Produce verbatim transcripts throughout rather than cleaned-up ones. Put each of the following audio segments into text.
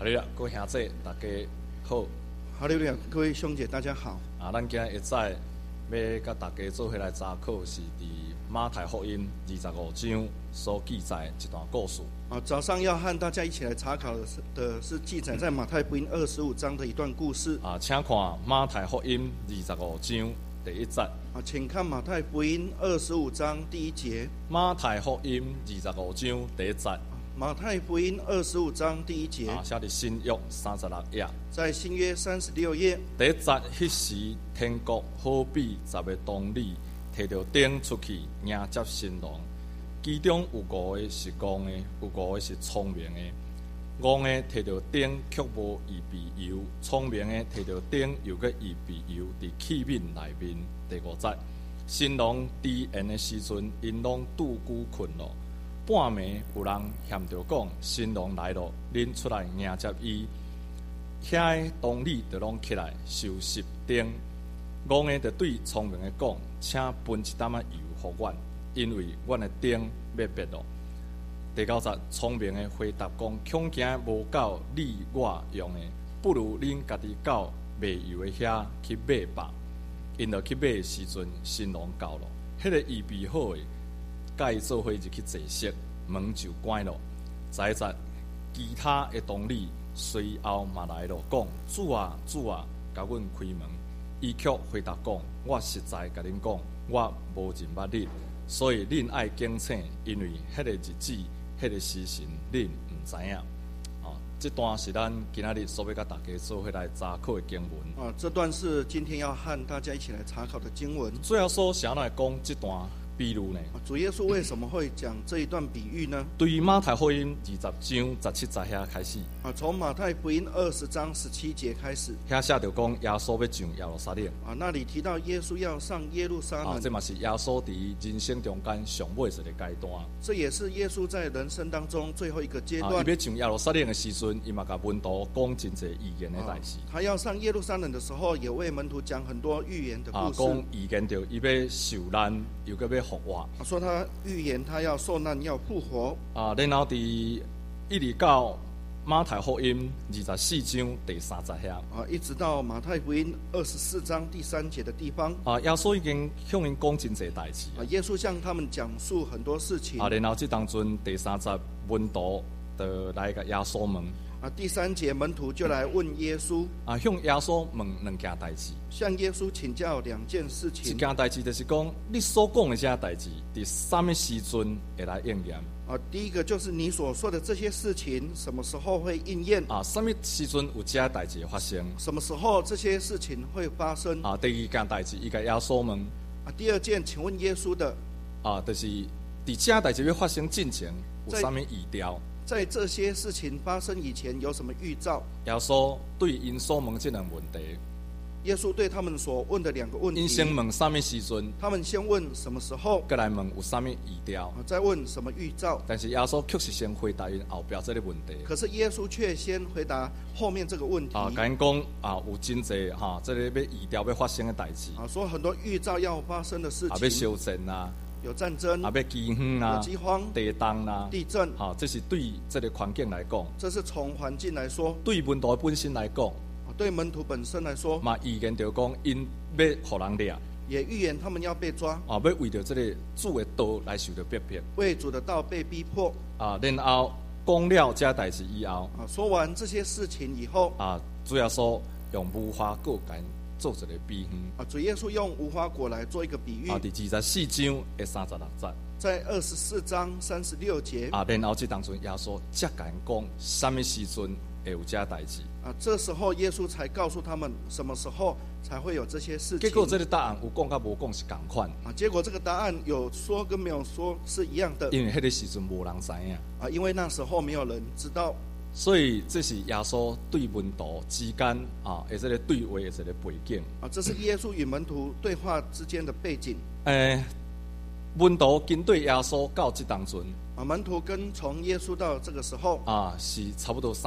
哈利路亚，各位兄弟大家好。 哈利路亚，各位兄姐大家好。 啊，咱今日一早要甲大家做伙来查考，是伫马太福音二十五章所记载一段故事。 啊，早上要和大家一起来查考的是的是记载在马太福音二十五章的一段故事。 啊，请看马太福音二十五章第一节。 啊，请看马太福音二十五章第一节。 马太福音二十五章第一节。 马太福音二十五章第一节。 啊，写伫新约三十六页。 在新约三十六页。 第一节，迄时天国好比十个童女摕着灯出去迎接新郎，其中有五个是戆的，有五个是聪明的。戆的摕着灯却无预备油，聪明的摕着灯又搁预备油伫器皿内面。第五节，新郎迟延的时阵，因拢拄久困了。半暝有人嫌着讲，新郎来了，恁出来迎接伊。遐个童女就拢起来收拾灯，戆的就对聪明的讲，请分一担仔油互阮，因为阮的灯要灭了。第九节，聪明的回答讲，恐惊无够你我用的，不如恁家己到卖油的遐去买吧。因着去买的时阵，新郎到了，迄、那个预备好的。甲伊做伙入去坐席，门就关了。十一节，其他的童女随后嘛来了，讲：主啊，主啊，甲阮开门。伊却回答讲：我实在甲恁讲，我无认捌恁，所以恁爱警醒，因为迄个日子、迄个时辰，恁毋知影。啊，这段是咱今仔日所要甲大家做伙来查考的经文。 啊，这段是今天要和大家一起来查考的经文。 最后所想来讲这段。比如呢， 主耶稣为什么会讲这一段比喻呢？ 对于马太福音二十章十七节遐开始， 啊，从马太福音二十章十七节开始， 遐写着讲耶稣要上耶路撒冷。 啊，那里提到耶稣要上耶路撒冷。 啊，这嘛是耶稣伫人生中间上尾一个阶段。 这也是耶稣在人生当中最后一个阶段。 啊，伊要上耶路撒冷的时阵，伊嘛甲门徒讲真侪预言的代志。 啊，他要上耶路撒冷的时候，也为门徒讲很多预言的故事。 啊，讲预言着伊要受难，又搁要复活。 啊，说他预言他要受难要复活。 啊，然后伫一直到马太福音二十四章第三节遐。 啊，一直到马太福音二十四章第三节的地方。 啊，耶稣已经向因讲真侪代志。 啊，耶稣向他们讲述很多事情。 啊，然后这当中第三节门徒就来甲耶稣问。 啊，第三节门徒就来问耶稣。 啊，向耶稣问两件代志。 向耶稣请教两件事情。 一件代志就是讲，你所讲的这些代志，伫什么时阵会来应验？ 啊，第一个就是你所说的这些事情，什么时候会应验？ 啊，什么时阵有这些代志发生？ 什么时候这些事情会发生？ 啊，第二件代志，伊甲耶稣问。 啊，第二件，请问耶稣的。 啊，就是伫这些代志要发生之前，有什么预兆？ 在这些事情发生以前，有什么预兆？ 耶稣对因所问这两问题。 耶稣对他们所问的两个问题， 因先问什么时阵， 他们先问什么时候， 再来问有什么预兆， 再问什么预兆。 但是耶稣确实先回答因后边这个问题。 可是耶稣却先回答后面这个问题。 啊，甲因讲啊，有真济哈，这个要预兆要发生的代志。 啊，说很多预兆要发生的事情。 啊，要修正啊。 有战争， 啊，要饥荒啊， 有饥荒、 地震啊， 地震， 好、啊，这是对这个环境来讲， 这是从环境来说； 对门徒本身来讲， 对门徒本身来说， 嘛预言着讲，因要互人掠， 也预言他们要被抓， 啊，要为着这个主的道来受到逼迫， 为主的道被逼迫， 啊，然后讲了这代志以后， 啊，说完这些事情以后， 啊，主要说用无花果干做一个比喻， 啊，主耶稣用无花果来做一个比喻， 啊，第二十四章的三十六节。 在二十四章三十六节啊，然后这当中耶稣才甲因讲，什么时阵会有这代志啊？这时候耶稣才告诉他们，什么时候才会有这些事情。 结果这个答案有讲甲无讲是同款啊。结果这个答案有说跟没有说是一样的， 因为迄个时阵无人知影啊，因为那时候没有人知道。 所以这是耶稣对门徒之间啊，的这个对话的这个背景啊，这是耶稣与门徒对话之间的背景。 诶、欸。门徒跟对耶稣到这当中， 啊，门徒跟从耶稣到这个时候啊，是差不多三年。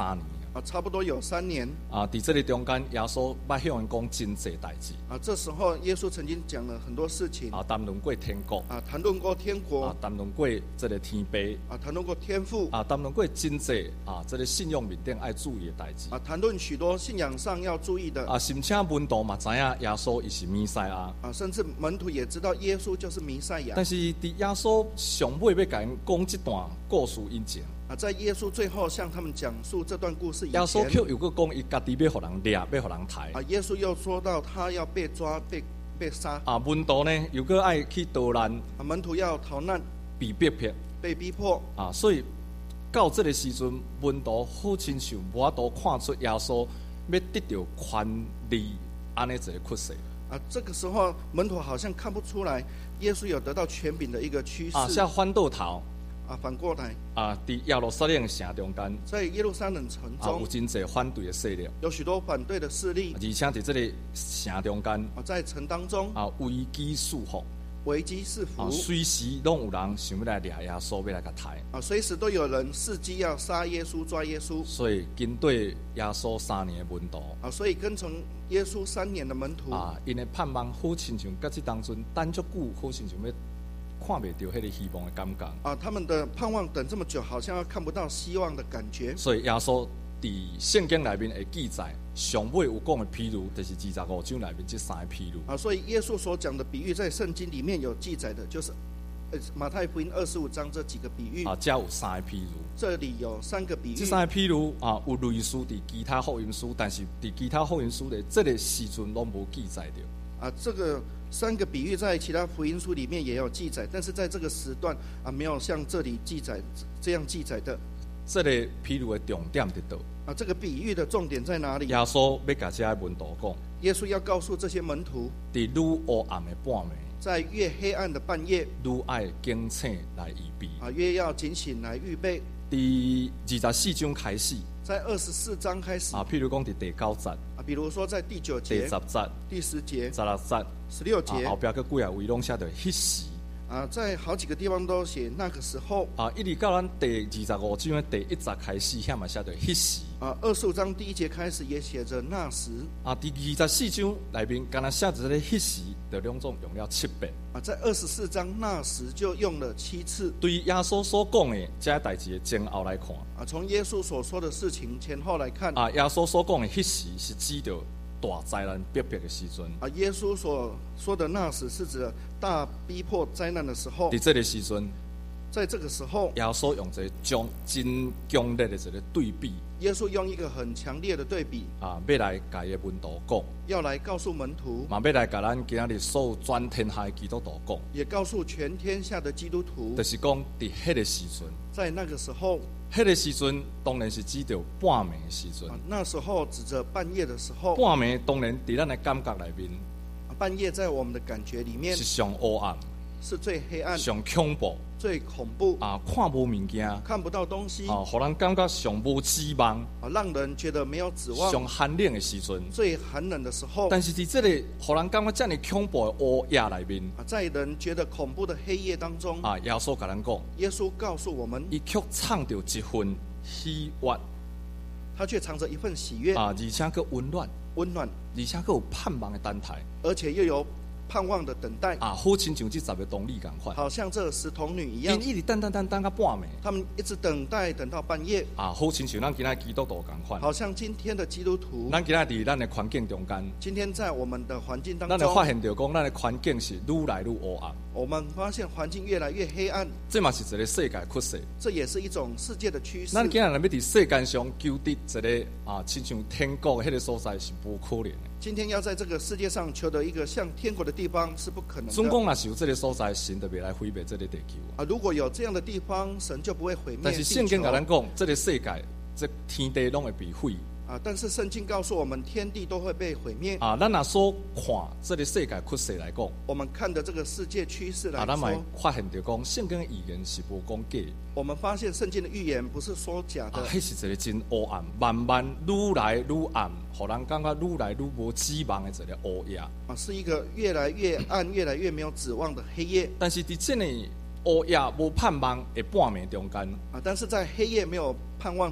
啊，差不多有三年啊。伫这个中间，耶稣捌向因讲真济代志啊。这时候，耶稣曾经讲了很多事情啊，谈论过天国啊，谈论过天国啊，谈论过这个天父啊，谈论过天父啊，谈论过真济啊，这个信仰面顶爱注意的代志啊，谈论许多信仰上要注意的啊，甚至门徒嘛知影耶稣伊是弥赛亚啊，甚至门徒也知道耶稣就是弥赛亚。 但是伫耶稣上尾要甲因讲这段故事以前啊，在耶稣最后向他们讲述这段故事以前， 耶稣却又搁讲伊家己要互人掠，要互人杀啊，耶稣又说到他要被抓、被被杀啊，门徒呢又搁爱去逃难啊，门徒要逃难、 被逼迫、 被逼迫啊，所以到这个时阵，门徒好亲像无法度看出耶稣要得到权利安尼一个趋势啊。这个时候，门徒好像看不出来耶稣有得到权柄的一个趋势啊，像翻倒头啊，反过来啊，伫耶路撒冷城中间， 在耶路撒冷城啊， 中有真济反对的势力， 有许多反对的势力， 而且伫这个城中间啊，在城当中啊，危机四伏。 危机四伏啊，随时拢有人想要来掠耶稣，要来甲杀啊，随时都有人伺机要杀耶稣、抓耶稣。 所以跟对耶稣三年的门徒啊，所以跟从耶稣三年的门徒啊，因的盼望好亲像甲即当阵等足久，好亲像要看袂到迄个希望的感觉啊，他们的盼望等这么久，好像要看不到希望的感觉。 所以耶稣伫圣经内面的记载，上尾有讲的譬如，就是二十五章内面这三个譬如啊，所以耶稣所讲的比喻，在圣经里面有记载的，就是呃马太福音二十五章这几个比喻啊，才有三个譬如。 这里有三个比喻， 这三个譬如啊，有类似伫其他福音书，但是伫其他福音书的这个时阵拢无记载着啊。这个三个比喻在其他福音书里面也有记载，但是在这个时段啊，没有像这里记载这样记载的。 这个譬如的重点伫倒啊，这个比喻的重点在哪里？ 耶稣要甲这些门徒讲， 耶稣要告诉这些门徒， 伫愈黑暗的半暝， 在越黑暗的半夜， 愈爱警醒来预备。 啊，越要警醒来预备。 伫二十四章开始， 在二十四章开始啊，譬如讲伫第九节， 啊，比如说在第九第节、 十节、 第十节、 十六节、 十六节啊，后壁佫几啊位拢写着迄时啊，在好几个地方都写那个时候啊，一直到咱第二十五章的第一节开始，遐嘛写着迄时啊，二十五章第一节开始也写着那时啊，第二十四章内面敢若写着这个迄时，就两种用了七遍啊，在二十四章那时就用了七次。 对耶稣所讲的这些代志的前后来看啊，从耶稣所说的事情前后来看啊，耶稣所讲的迄时是指着大灾难逼迫的时阵啊，耶稣所说的那时是指大逼迫灾难的时候。 伫这个时阵， 在这个时候， 耶稣用一个将真强烈的一个对比耶稣用一个很强烈的对比啊，要来甲伊的门徒讲， 要来告诉门徒， 嘛要来甲咱今仔日所有全天下的基督徒讲， 也告诉全天下的基督徒， 就是讲伫迄个时阵， 在那个时候， 迄个时阵当然是指着半暝的时阵啊，那时候指着半夜的时候， 半暝当然伫咱的感觉内面啊，半夜在我们的感觉里面是上黑暗、 是最黑暗、 上恐怖最恐怖啊，看无物件看不到东西啊，互人感觉上无指望、 啊，让人觉得没有指望， 上寒冷的时阵。 最寒冷的时候。 但是伫这个互人感觉遮尔恐怖的黑夜内面啊，在人觉得恐怖的黑夜当中， 啊，耶稣甲咱讲， 耶稣告诉我们， 伊却藏着一份喜悦他却藏着一份喜悦、 啊，而且佫温暖， 温暖， 而且佫有盼望的等待而且又有盼望的等待， 啊，好亲像即十个童女共款。 好像这十童女一样因，一直等等等等到半暝他们一直等待，等到半夜， 啊，好亲像咱今仔基督徒共款。 好像今天的基督徒， 咱今仔伫咱的环境中间， 今天在我们的环境当咱会发中， 现着讲，咱的环境是愈来愈黑暗。 我们发现环境越来越黑暗， 这嘛是一个世界趋势。 这也是一种世界的趋势。 咱今仔日要伫世间上求得一个啊，亲像天国的迄个所在是无可能的。 今天要在这个世界上求得一个像天国的地方是不可能总的讲若是有这个所在，神就袂来毁灭这个地球啊。 啊！如果有这样的地方，神就不会毁灭但是圣经地球甲咱讲，这个世界，这天地拢会被毁啊！但是圣经告诉我们，天地都会被毁灭。 啊。咱若所看这个世界趋势来讲， 我们看的这个世界趋势来啊，咱嘛说， 发现着讲，圣经的预言是无讲假的。 我们发现圣经的预言不是说假的啊，迄是一个真黑暗，慢慢愈来愈暗，互人感觉愈来愈无指望的一个黑夜。 啊，是一个越来越暗、越来越没有指望的黑夜但是伫这个黑夜无盼望的半暝中间， 啊！但是在黑夜没有盼望的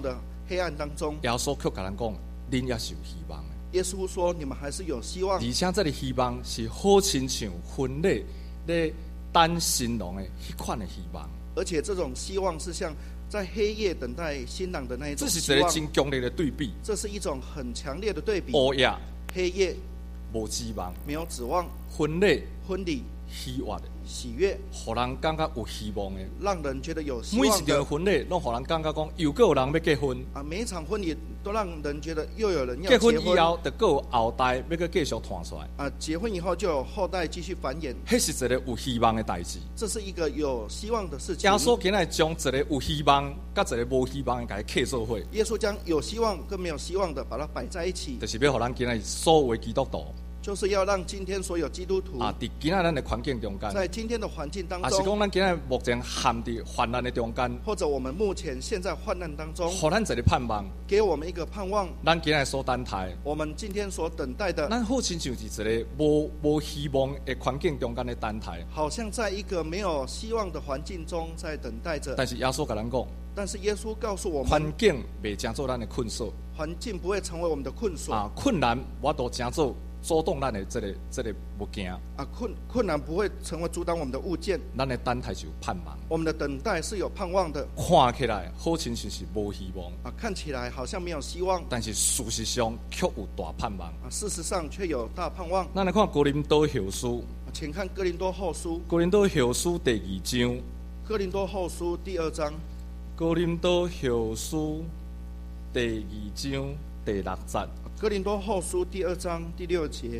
黑暗当中， 耶稣却甲咱讲，恁也是有希望的。 耶稣说你们还是有希望， 而且这个希望是好亲像婚礼咧等新郎的迄款的希望。 而且这种希望是像在黑夜等待新郎的那一种这是希望。 一个真强烈的对比。 这是一种很强烈的对比。 黑夜黑夜无指望， 没有指望， 婚礼婚礼喜悦的， 喜悦， 互人感觉有希望的。 让人觉得有希每一望的场婚礼，拢互人感觉讲，又有人要结婚。 啊！每一场婚礼都让人觉得又有人要结结婚婚以后，就有后代要继续传出来。 啊！结婚以后就有后代继续繁衍， 迄是一个有希望的代志。 这是一个有希望的事情。 耶稣今日将一个有希望，甲一个无希望的，甲伊刻做伙， 耶稣将有希望跟没有希望的把它摆在一起， 就是要互咱今日所有的基督徒就是要让今天所有基督徒啊，伫今仔咱的环境中间， 在今天的环境当啊是中， 讲咱今日目前陷伫患难的中间， 或者我们目前现在患难当中， 互咱一个盼望， 给我们一个盼望。 咱今日所等待， 我们今天所等待的， 咱好亲像是一个无无希望的环境中间的等待。 好像在一个没有希望的环境中在等待着。 但是耶稣甲咱讲， 但是耶稣告诉我们， 环境袂成做咱的困锁环境不会成为我们的困锁啊，困难我都成做阻挡咱的这个这个物件。 啊，困困难不会成为阻挡我们的物件。 咱的等待是有盼望， 我们的等待是有盼望的。 看起来好亲像是无希望啊，看起来好像没有希望， 但是事实上却有大盼望。 啊，事实上却有大盼望。 咱来看哥林多后书， 请看哥林多后书， 哥林多后书第二章， 哥林多后书第二章， 哥林多后书第二章第六节。 哥林多后书第二章第六节。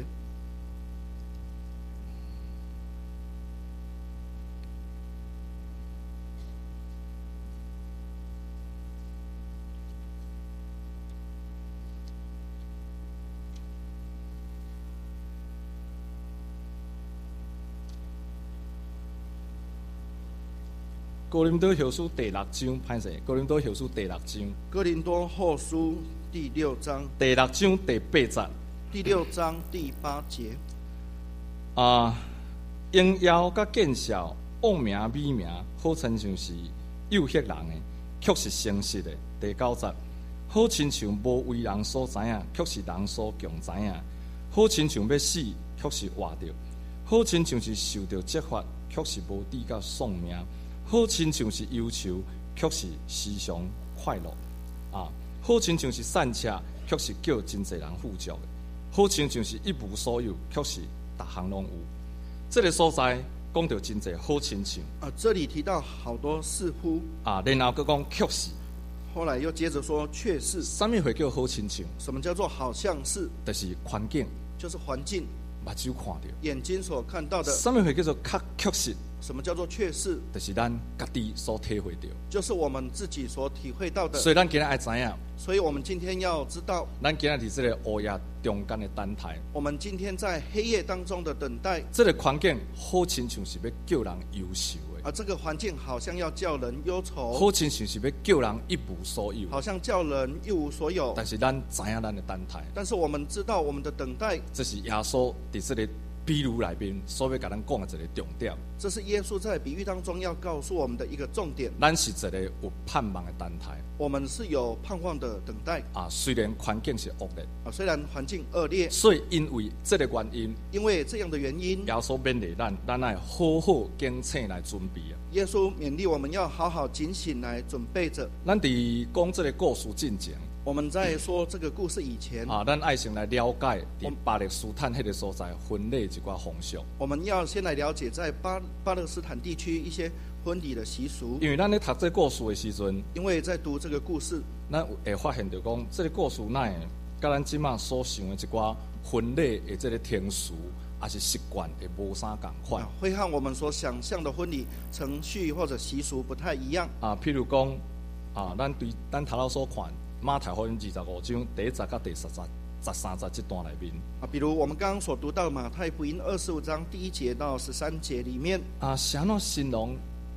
哥林多后书第六章，歹势，哥林多后书第六章， 哥林多后书第六章， 第六章第八节。 第六章第八节。 啊，荣耀甲见笑，恶名美名，好亲像是诱惑人的，却是诚实的。第九节，好亲像无为人所知影，却是人所共知影；好亲像要死，却是活着；好亲像是受到责罚，却是无抵到丧命；好亲像是忧愁，却是时常快乐。啊，好亲像是散车，却是叫真侪人富足的。好亲像是一无所有，却是逐项拢有。这个所在讲到真侪好亲像啊，这里提到好多似乎， 啊，然后佮讲却是， 后来又接着说却是。 什么会叫好亲像？ 什么叫做好像是？ 就是环境， 就是环境， 目睭看到。 眼睛所看到的。 什么会叫做确确实？ 什么叫做确实？ 就是咱家己所体会到， 就是我们自己所体会到的。 所以咱今日爱知影， 所以我们今天要知道， 咱今日伫这个黑夜中间的等待， 我们今天在黑夜当中的等待， 这个环境好亲像是要叫人忧愁的， 而这个环境好像要叫人忧愁， 好亲像是要叫人一无所有， 好像叫人一无所有。 但是咱知影咱的等待， 但是我们知道我们的等待， 这是耶稣伫这个比喻内面所要甲咱讲的一个重点。 这是耶稣在比喻当中要告诉我们的一个重点。 咱是一个有盼望的等待， 我们是有盼望的等待啊，虽然环境是恶劣啊，虽然环境恶劣， 所以因为这个原因， 因为这样的原因， 耶稣勉励咱，咱要好好警醒来准备啊。 耶稣勉励我们要好好警醒来准备着。 咱伫讲这个故事进前， 我们在说这个故事以前啊，咱爱先来了解伫巴勒斯坦迄个所在婚礼一寡风俗。 我们要先来了解在巴巴勒斯坦地区一些婚礼的习俗。 因为咱咧读这故事的时阵， 因为在读这个故事， 咱会发现到讲，这个故事乃甲咱即马所想的一寡婚礼的这个天数，也是习惯会无啥共款、 啊，会和我们所想象的婚礼程序或者习俗不太一样啊。譬如讲啊，咱对咱头头所看马太福音二十五章第一节到第十节、十三节这段里面啊，比如我们刚刚所读到马太福音二十五章第一节到十三节里面啊，是安怎形容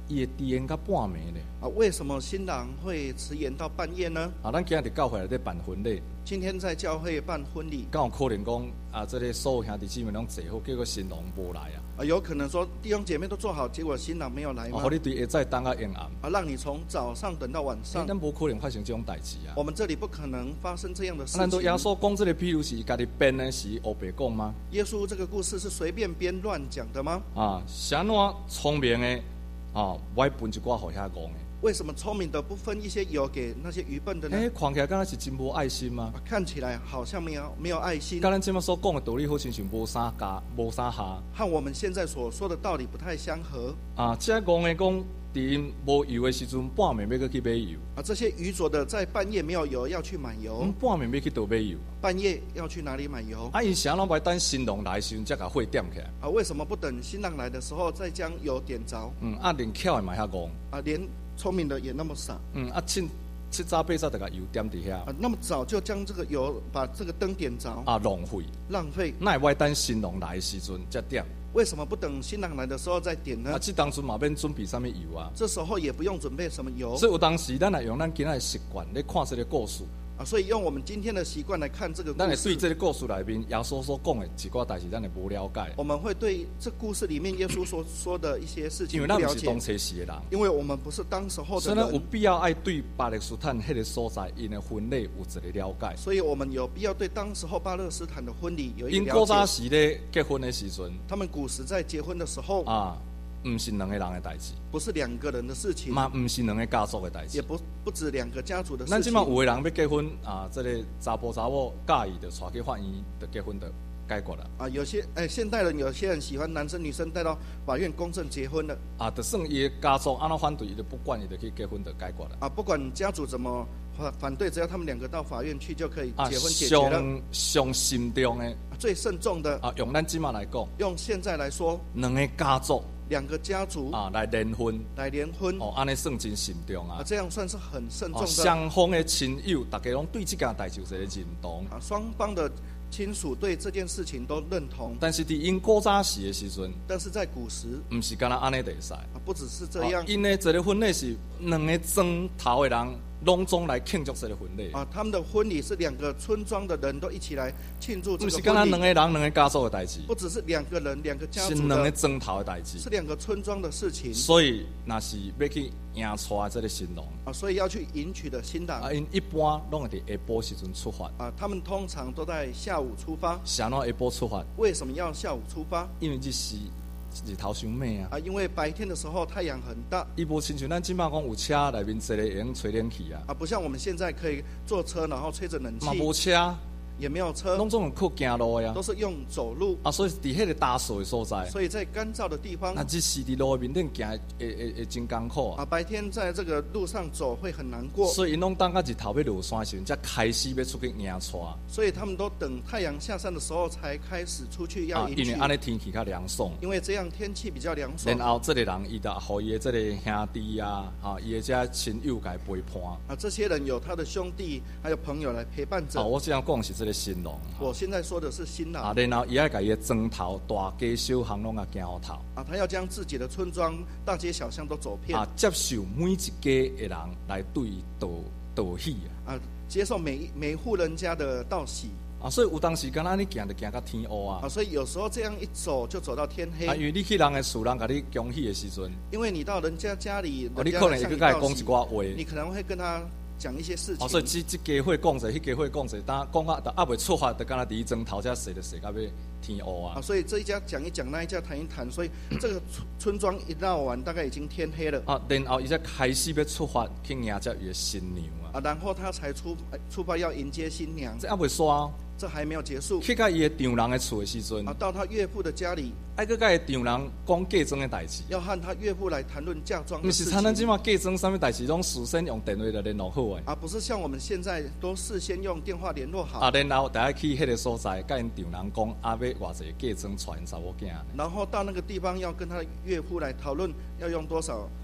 伊会迟延到半暝咧？ 啊，为什么新郎会迟延到半夜呢？ 啊，咱今日伫教会内底办婚礼， 今天在教会办婚礼， 敢有可能讲啊，这个所有兄弟姊妹拢坐好，结果新郎无来啊？ 啊，有可能说弟兄姐妹都做好，结果新郎没有来啊， 吗？ 互你对下早等到阴暗， 啊，让你从早上等到晚上。 咱无可能发生这种代志啊！ 我们这里不可能发生这样的事难道耶情。 稣讲这个譬如是家己编的，是黑白讲吗？ 耶稣这个故事是随便编乱讲的吗？ 啊，是安怎聪明的啊，我要分一寡互遐讲的。 为什么聪明的不分一些油给那些愚笨的呢？ 哎，看起来敢若是真无爱心吗？ 啊，看起来好像没有没有爱心， 甲咱即马所讲的道理，好像是无啥加，无啥下。 和我们现在所说的道理不太相合。 啊，即个讲的讲，伫因无油的时阵，半暝要去买油。 啊，这些愚拙的在半夜没有油要去买油， 嗯，半暝要去倒买油。 半夜要去哪里买油？ 啊，因啥拢要等新郎来的时阵，才甲火点起来。 啊，为什么不等新郎来的时候再将油点着？ 嗯，啊，连巧的嘛遐讲。 啊，连聪明的也那么傻。 嗯，啊，七七早八早就甲油点伫遐。 啊，那么早就将这个油把这个灯点着， 啊，浪费。 浪费。 那会等新郎来的时阵才点。 为什么不等新郎来的时候再点呢？ 啊，这当初嘛免准备啥物油啊？ 这时候也不用准备什么油。 所以有当时咱来用咱今仔的习惯来看这个故事。 啊，所以用我们今天的习惯来看这个故事， 咱会对这个故事内面耶稣所讲的一寡代志，咱会无了解。 我们会对这故事里面耶稣所说的一些事情因为咱不不了解， 是当初时的人， 因为我们不是当时候的所以咱有人， 必要爱对巴勒斯坦迄个所在因的婚礼有一个了解。 所以我们有必要对当时候巴勒斯坦的婚礼有一因古个了解。 早时咧结婚的时阵他们古时在结婚的时候， 啊，毋是两个人的代志， 不是两个人的事情， 嘛毋是两个家族的代志。 也不不止两个家族的咱即事情。 马有的人要结婚啊，这个查甫查某介意的，带去法院的结婚的解决了。 啊，有些哎，现代人有些人喜欢男生女生带到法院公证结婚的啊，就算伊的家族安怎反对，伊就不管，伊就去结婚就解决了。 啊，不管家族怎么反反对，只要他们两个到法院去就可以啊， 结婚解决了。 上上慎重的最慎重的啊，用咱即马来讲， 用现在来说， 两个家族两个家族啊来联婚， 来联婚， 哦，安尼算真慎重啊啊，。这样算是很慎重哦， 的。 双方的亲友，大家拢对这件代志有一个认同。 啊，双方的亲属对这件事情都认同， 但是伫因古早时的时阵， 但是在古时毋是干那安尼就会使。 啊，不只是这样哦因的这个婚礼是两个庄头的人拢总来庆祝这个婚礼。 啊，他们的婚礼是两个村庄的人都一起来庆祝这个毋是干那婚礼， 两个人两个家族的代志， 不只是两个人两个家是族的， 两个庄头的代志。 是两个村庄的事情所以，若是要去迎娶这个新郎， 啊，所以要去迎娶的新郎啊，因一般拢会伫下晡时阵出发。 啊，他们通常都在下午出发。 是安怎下晡出发？ 为什么要下午出发因为日时日头伤美啊。 啊？因为白天的时候太阳很大伊无亲像咱即摆讲有车内面坐咧会用吹冷气啊， 啊，不像我们现在可以坐车然后吹着冷嘛气， 无车， 也没有车， 拢总用靠行路的啊都。是用走路。 啊，所以伫迄个打水的所在， 所以在干燥的地方那日时伫路面顶行会会会真艰苦啊。 啊，白天在这个路上走会很难过， 所以因拢等到日头要落山时阵，才开始要出去迎娶所以他们都等太阳下山的时候才开始出去要啊， 迎娶， 因为安尼天气较凉爽。 因为这样天气比较凉爽然后这个人伊就互伊的这个兄弟啊，啊，伊的这亲友甲伊陪伴。 啊。这些人有他的兄弟还有朋友来陪伴着。 啊，我这样讲是这个新郎。 我现在说的是新郎啊，然后伊爱甲伊的庄头、大街小巷拢甲行好头。 啊，他要将自己的村庄大街小巷都走遍啊，接受每一家的人来对伊道道喜啊。 啊，接受每一每户人家的道喜啊，所以有当时敢若安尼行就行到天黑啊。 啊，所以有时候这样一走就走到天黑。 啊，因为你去人的厝，人甲你恭喜的时阵， 因为你到人家家里， 哦，你人家可能会向你道喜去甲伊讲一寡话。 你可能会跟他讲一些事情。 哦，所以这这家伙讲者，迄家伙讲者，当讲啊，还未出发，就敢若伫庄头遮踅就踅到要天黑啊啊，。所以这一家讲一讲，那一家谈一谈，所以这个村村庄一绕完，大概已经天黑了啊，然后伊才开始要出发去迎接伊的新娘啊。 啊，然后他才出哎出发要迎接新娘， 这还未煞， 这还没有结束去到伊的丈人的厝的时阵啊，，到他岳父的家里， 爱去甲伊丈人讲嫁妆的代志。 要和他岳父来谈论嫁妆毋的事是像咱即情马嫁妆啥物代志，拢事先用电话来联络好诶。 啊，不是像我们现在都事先用电话联络好， 啊，然后大家去迄个所在，甲因丈人讲，啊，要偌济嫁妆传查某囝。 然后到那个地方要跟他岳父来讨论要用多少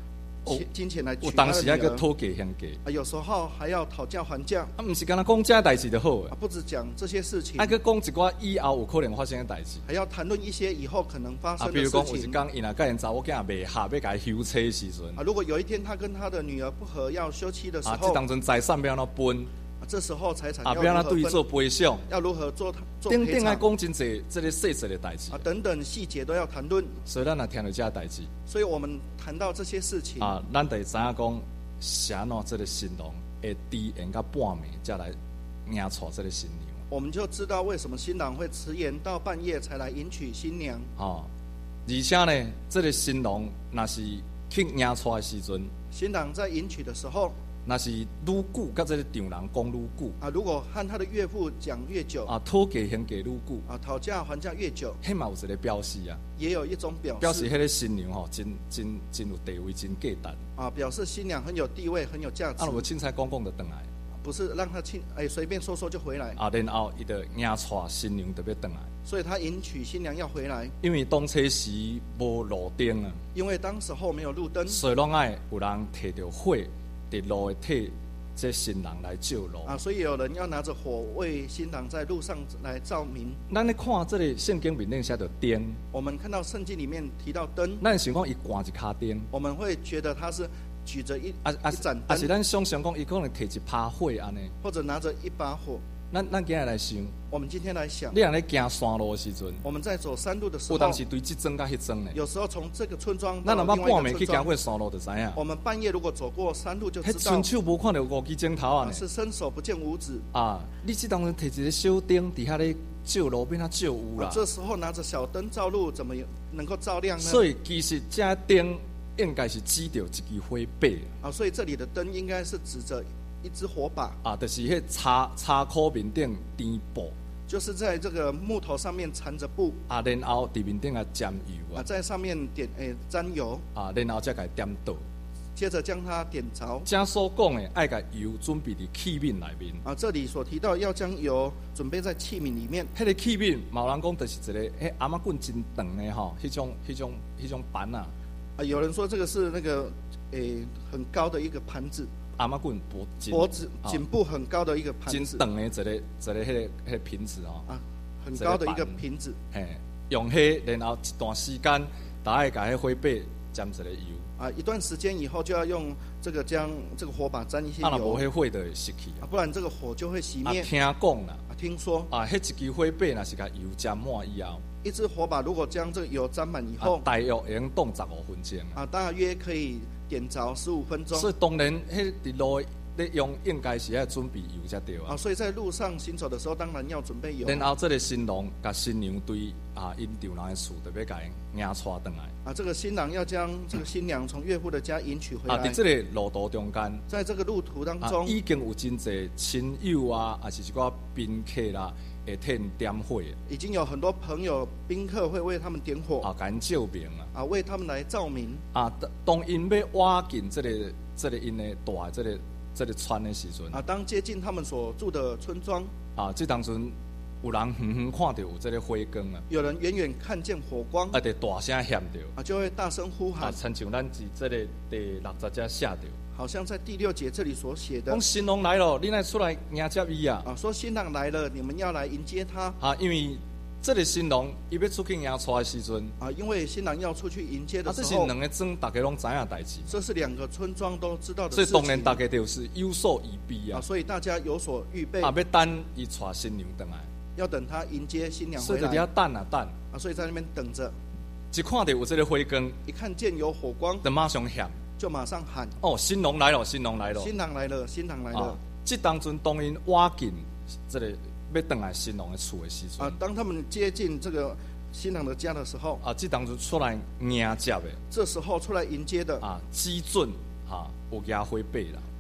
钱金钱来娶有他的女当时还个儿。 讨价还价， 啊，有时候还要讨价还价。 啊，毋是干那讲这代志就好啊， 诶， 不止讲这些事情， 还去讲一寡以后有可能发生诶代志。 还要谈论一些以后可能发啊， 生的事比如讲有一情。 天，伊若甲因查某囝袂合，要甲伊休妻的时阵， 啊，如果有一天他跟他的女儿不和，要休妻的时啊， 候， 即当阵财产要安怎分， 啊这时候财产啊， 要如何分， 要安怎对做赔偿， 要如何做做等赔偿等爱讲真济这个细节的代志啊，。等等细节都要谈论。 所以咱若听到这代志， 所以我们谈到这些事情啊，咱就会知影讲，是安怎这个新郎会迟延到半暝才来迎娶这个新娘。 我们就知道为什么新郎会迟延到半夜才来迎娶新娘。 哦，而且呢，这个新郎若是去迎娶的时阵， 新郎在迎娶的时候若是愈久，甲这个丈人讲愈久， 啊，如果和他的岳父讲越久啊，讨价还价愈久， 啊，讨价还价越久， 迄嘛有一个表示啊， 也有一种表示表示迄个新娘吼，真真真有地位，真价值。 啊，表示新娘很有地位，很有价值啊，，我凊彩讲讲就转来， 不是让他亲哎随便说说就回来。 啊，然后伊就迎娶新娘特别转来， 所以他迎娶新娘要回来， 因为当初时无路灯啊， 因为当时候没有路灯， 所以拢爱有人摕着火，伫路的替这新人来照路。 啊，所以有人要拿着火为新郎在路上来照明。 咱咧看这个圣经面顶写着灯， 我们看到圣经里面提到灯， 咱想讲伊挂一卡灯， 我们会觉得他是举着一啊啊一盏啊是灯， 咱想象讲伊可能摕一拍火安尼。 或者拿着一把火。 咱咱今日来想， 我们今天来想你，若咧行山路的时阵， 我们在走山路的时候， 有当时对即庄甲迄庄呢。 有时候从这个村庄咱若捌到另外半暝去行一个村庄， 过山路，就知影。 我们半夜如果走过山路就知迄道伸手无看到五支镜头啊呢。 啊是伸手不见五指。 啊，你即当阵摕一个小灯伫遐咧照路边仔照有啦。 啊这时候拿着小灯照路，怎么能够照亮呢？ 所以其实这灯应该是指着一支火把啊，所以这里的灯应该是指着一支火把， 啊，就是迄叉叉裤面顶垫布就是在这个木头上面缠着布啊，然后伫面顶啊沾油啊， 啊， 在上面点诶沾油， 啊，然后才甲伊点倒。 接着将它点着。 正所讲的，爱甲油准备伫器皿内面。 啊，这里所提到要将油准备在器皿里面。 迄个器皿，某人讲就是一个迄阿妈棍真长的吼，迄种迄种迄种盘啊， 啊，有人说这个是那个诶很高的一个盘子， 阿妈棍脖颈脖子啊颈部很高的一个盘真子长的一个一个迄个迄个瓶子吼。 啊，很高的一个这个盘瓶子嘿，用迄，然后一段时间，大家甲迄火把沾一个油， 啊，一段时间以后就要用这个将这个火把沾一些啊，若无油迄火就会熄去啊， 啊。 不然这个火就会熄啊， 灭。 听讲啦， 啊，听说啊，迄一支火把若是甲油沾满以后， 一支火把如果将这个油沾满以后啊，大约会用冻十五分钟啊。 啊，大约可以点着十五分钟所以当然，迄伫路咧用应该是要准备油才对啊， 啊。 所以在路上行走的时候，当然要准备油然后这个新郎甲新娘对啊因丈人的厝，特别甲因迎娶转来。 啊。这个新郎要将这个新娘从岳父的家迎娶回啊， 来伫，这个路途中间， 在这个路途当啊， 中已经有真侪亲友啊，还是一寡宾客啦，会替因点火已经有很多朋友宾客会为他们点火啊，甲因照明啊。 啊，为他们来照明啊，当因要挖进这个这个因的大的这个这个村的时阵， 啊。当接近他们所住的村庄， 啊，这当阵有人远远看到有这个火光啊， 有人远远看见火光啊，得大声喊着， 啊，就会大声呼啊， 喊， 亲像咱是这个第六十节写着， 好像在第六节这里所写的讲新郎来了，你来出来迎接伊啊， 啊，说新郎来了，你们要来迎接他啊，因为这个新郎伊要出去迎娶的时阵， 啊，因为新郎要出去迎接啊，这的时候， 是两个庄大家拢知影的代志， 这是两个村庄都知道的事所以当然情大家就是有所预备啊， 啊， 所以大家有所预备啊，要等伊娶新娘回来， 要等他迎接新娘回来所以就伫遐等啊等， 啊，所以在那边等着， 一看到有这个火光， 一看见有火光， 就马上喊。 就马上喊哦，新郎来了，新郎来了。 新郎来了，新郎来啊了， 这当阵当因挖进这个要回来新郎的厝的时阵， 啊！当他们接近这个新郎的家的时候， 啊，这当阵出来迎接的这时候出来迎接的啊，基准啊有压火把啦， 啊，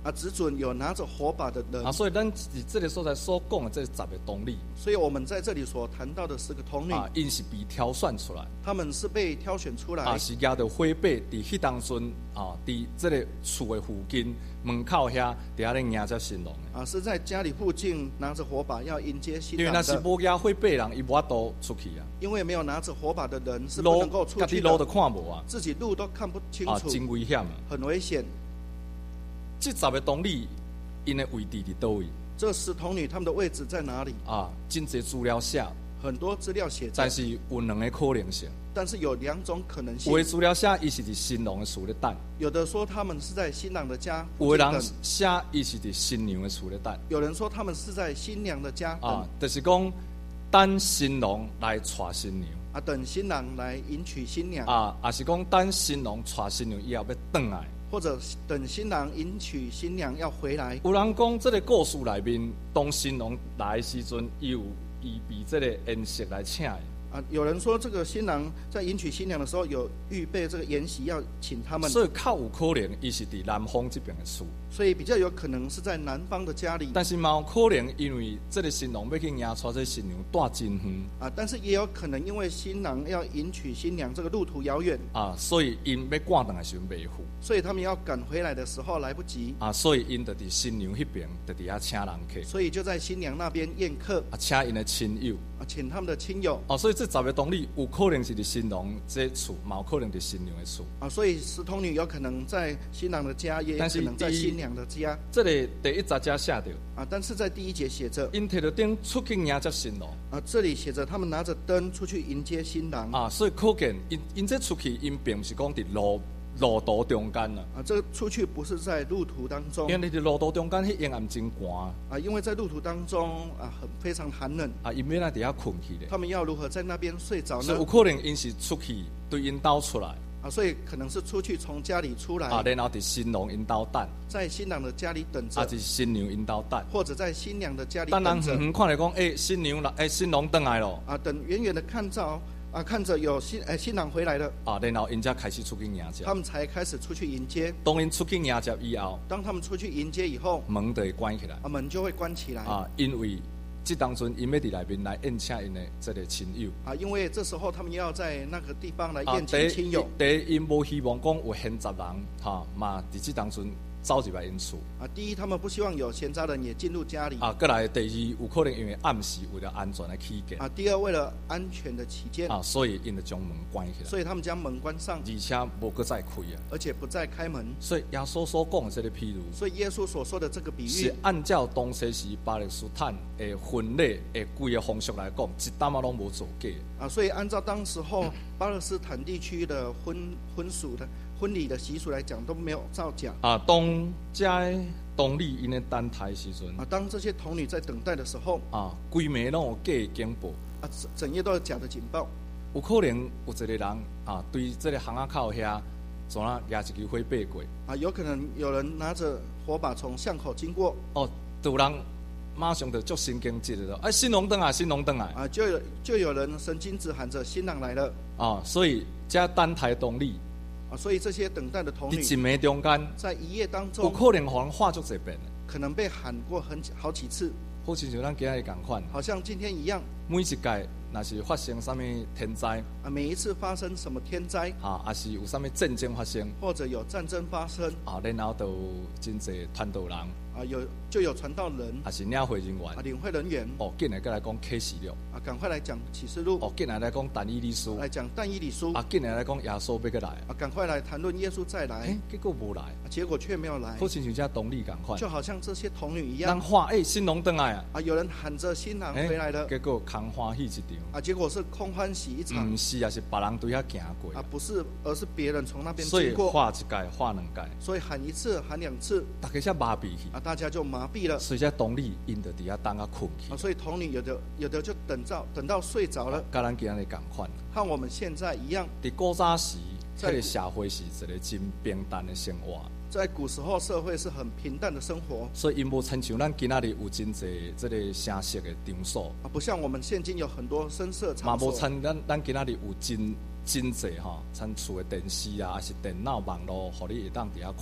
啊，只准有拿着火把的人。 啊，所以咱这个所在所讲的这十个童女， 所以我们在这里所谈到的十个童女， 啊，因是被挑选出来， 他们是被挑选出来， 啊，是举着火把，伫迄当阵啊，伫这个厝的附近门口遐，伫遐咧迎接新郎的。 啊，是在家里附近拿着火把要迎接新因为那郎的。 是无举火把的人，伊无法度出去啊。 因为没有拿着火把的人是不能够出去家己路都的， 看无啊， 自己路都看不清啊， 楚， 真危险啊！ 很危险。 这十个童女，因的位置伫倒位？ 这十童女她们的位置在哪里？ 啊，真侪资料写， 很多资料写着但，是有两个可能性。 但是有两种可能性有。的资料写，伊是伫新郎的厝咧等； 有的说他们是在新郎的家附有的人近等， 写，伊是伫新娘的厝咧等。 有人说他们是在新娘的家等啊，就是讲等新郎来娶新娘。 啊，等新郎来迎娶新娘， 啊，也是讲等新郎娶新娘以后要转来。 或者等新郎迎娶新娘要回来。 有人讲，这个故事内面，当新郎来的时阵，伊有预备这个宴席来请的。 啊，有人说这个新郎在迎娶新娘的时候有预备这个筵席要请他们， 所以较有可能，伊是伫南方这边的厝。 所以比较有可能是在南方的家里。 但是嘛有可能，因为这个新郎要去迎娶这新娘，带真远啊，但是也有可能因为新郎要迎娶新娘，这个路途遥远啊，所以因要赶回来的时候袂赴所以他们要赶回来的时候来不及啊，所以因就伫新娘迄边，就伫遐请人客， 所以就在新娘那边宴客啊，请因的亲友啊，请他们的亲友哦，所以这十个童女有可能是伫新郎这厝，嘛有可能伫新娘的厝。 啊，所以十童女有可能在新郎的家，也有但是可能在第一新娘的家这里第一节才写着， 啊。但是在第一节写着因摕着灯出去迎接新郎啊，这里写着他们拿着灯出去迎接新郎啊，所以可见因因这出去，因并不是讲伫路路途中间啊， 啊，这个出去不是在路途当中因为伫路途中间，迄阴暗真寒啊，因为在路途当中啊，很非常寒冷， 啊，因要来伫遐困去咧， 他们要如何在那边睡着所以有呢？ 可能因是出去对因兜出来啊，所以可能是出去从家里出来啊，然后伫新郎因兜等， 在新郎的家里等着啊，是新娘因兜等。 或者在新娘的家里等人等着远远看来讲，诶、新娘来，诶、新郎倒来咯， 啊，等远远的看着啊，看着有新哎新郎回来了， 啊，然后因才开始出去迎接。 他们才开始出去迎接。 当因出去迎接以后， 当他们出去迎接以后， 门就会关起来啊，门就会关起来啊，因为这当阵因要伫内面来宴请因的这个亲友。 啊，因为这时候他们要在那个地方来啊， 宴第一请亲友第一，因无希望讲有闲杂人，哈、嘛伫这当阵走入来因厝。 啊。第一，他们不希望有闲杂人也进入家里啊，过来第二，有可能因为暗时为了安全的起见， 啊。第二，为了安全的起见啊，所以因就将门关起来， 所以他们将门关上， 而且无搁再开啊。 而且不再开门。 所以耶稣所讲的这个譬如， 所以耶稣所说的这个比是喻， 按照当时时巴勒斯坦的婚礼的规个方式来讲，一点仔拢无做假。 啊，所以按照当时候巴勒斯坦地区的婚婚俗的婚礼的习俗来讲，都没有造假啊，当这当你因的等待时阵， 啊。当这些童女在等待的时候啊，规暝拢有假的警报。 啊，整整夜都有假的警报有可能有一个人啊，对这个巷仔口遐，怎啊举一支火爬过， 啊。有可能有人拿着火把从巷口经过哦，就有人马上就足神经质的，哎，新郎登来，新郎登来啊，就有就有人神经质喊着新郎来了啊，所以这等待当你啊。所以这些等待的童女伫一暝中间， 在一夜当有中可能互人画足一遍的， 可能被喊过很好几次， 好亲像咱今日共款， 好像今天一样每一届若是发生啥物天灾啊。每一次发生什么天灾啊，还是有啥物战争发生或者有战争发生啊，然后就有真侪传道人， 啊，有就有传道人还是领会人员啊，领会人员哦，进来过来讲启示录， 啊，赶快来讲启示录哦，进来来讲但以理书， 来讲但以理书啊，进来来讲耶稣要过来， 啊，赶快来谈论耶稣再来诶，结果无来， 啊，结果却没有来好，亲像这同理共款， 就好像这些童女一人样话诶，新郎登来啊， 啊，有人喊着新郎回来了结果空欢喜一场， 啊，结果是空欢喜一场毋是，也是别人对遐行过啊，不是，而是别人从那边所以经过， 画一届，画两届， 所以喊一次喊两次大家才麻痹去， 啊，大家就麻痹了所以这同理因就伫遐等啊困去啊，，所以童女有的有的就等到等到睡着了， 甲咱今日共款。 和我们现在一样， 伫古早时， 在迄个社会是一个真平淡的生活， 在古时候社会是很平淡的生活所以因无亲像咱今仔日有真侪即个声色的场所， 啊，不像我们现今有很多声色嘛无场所亲咱咱今仔日有真真侪吼，亲厝的电视啊，还是电脑网络，互你会当伫遐看。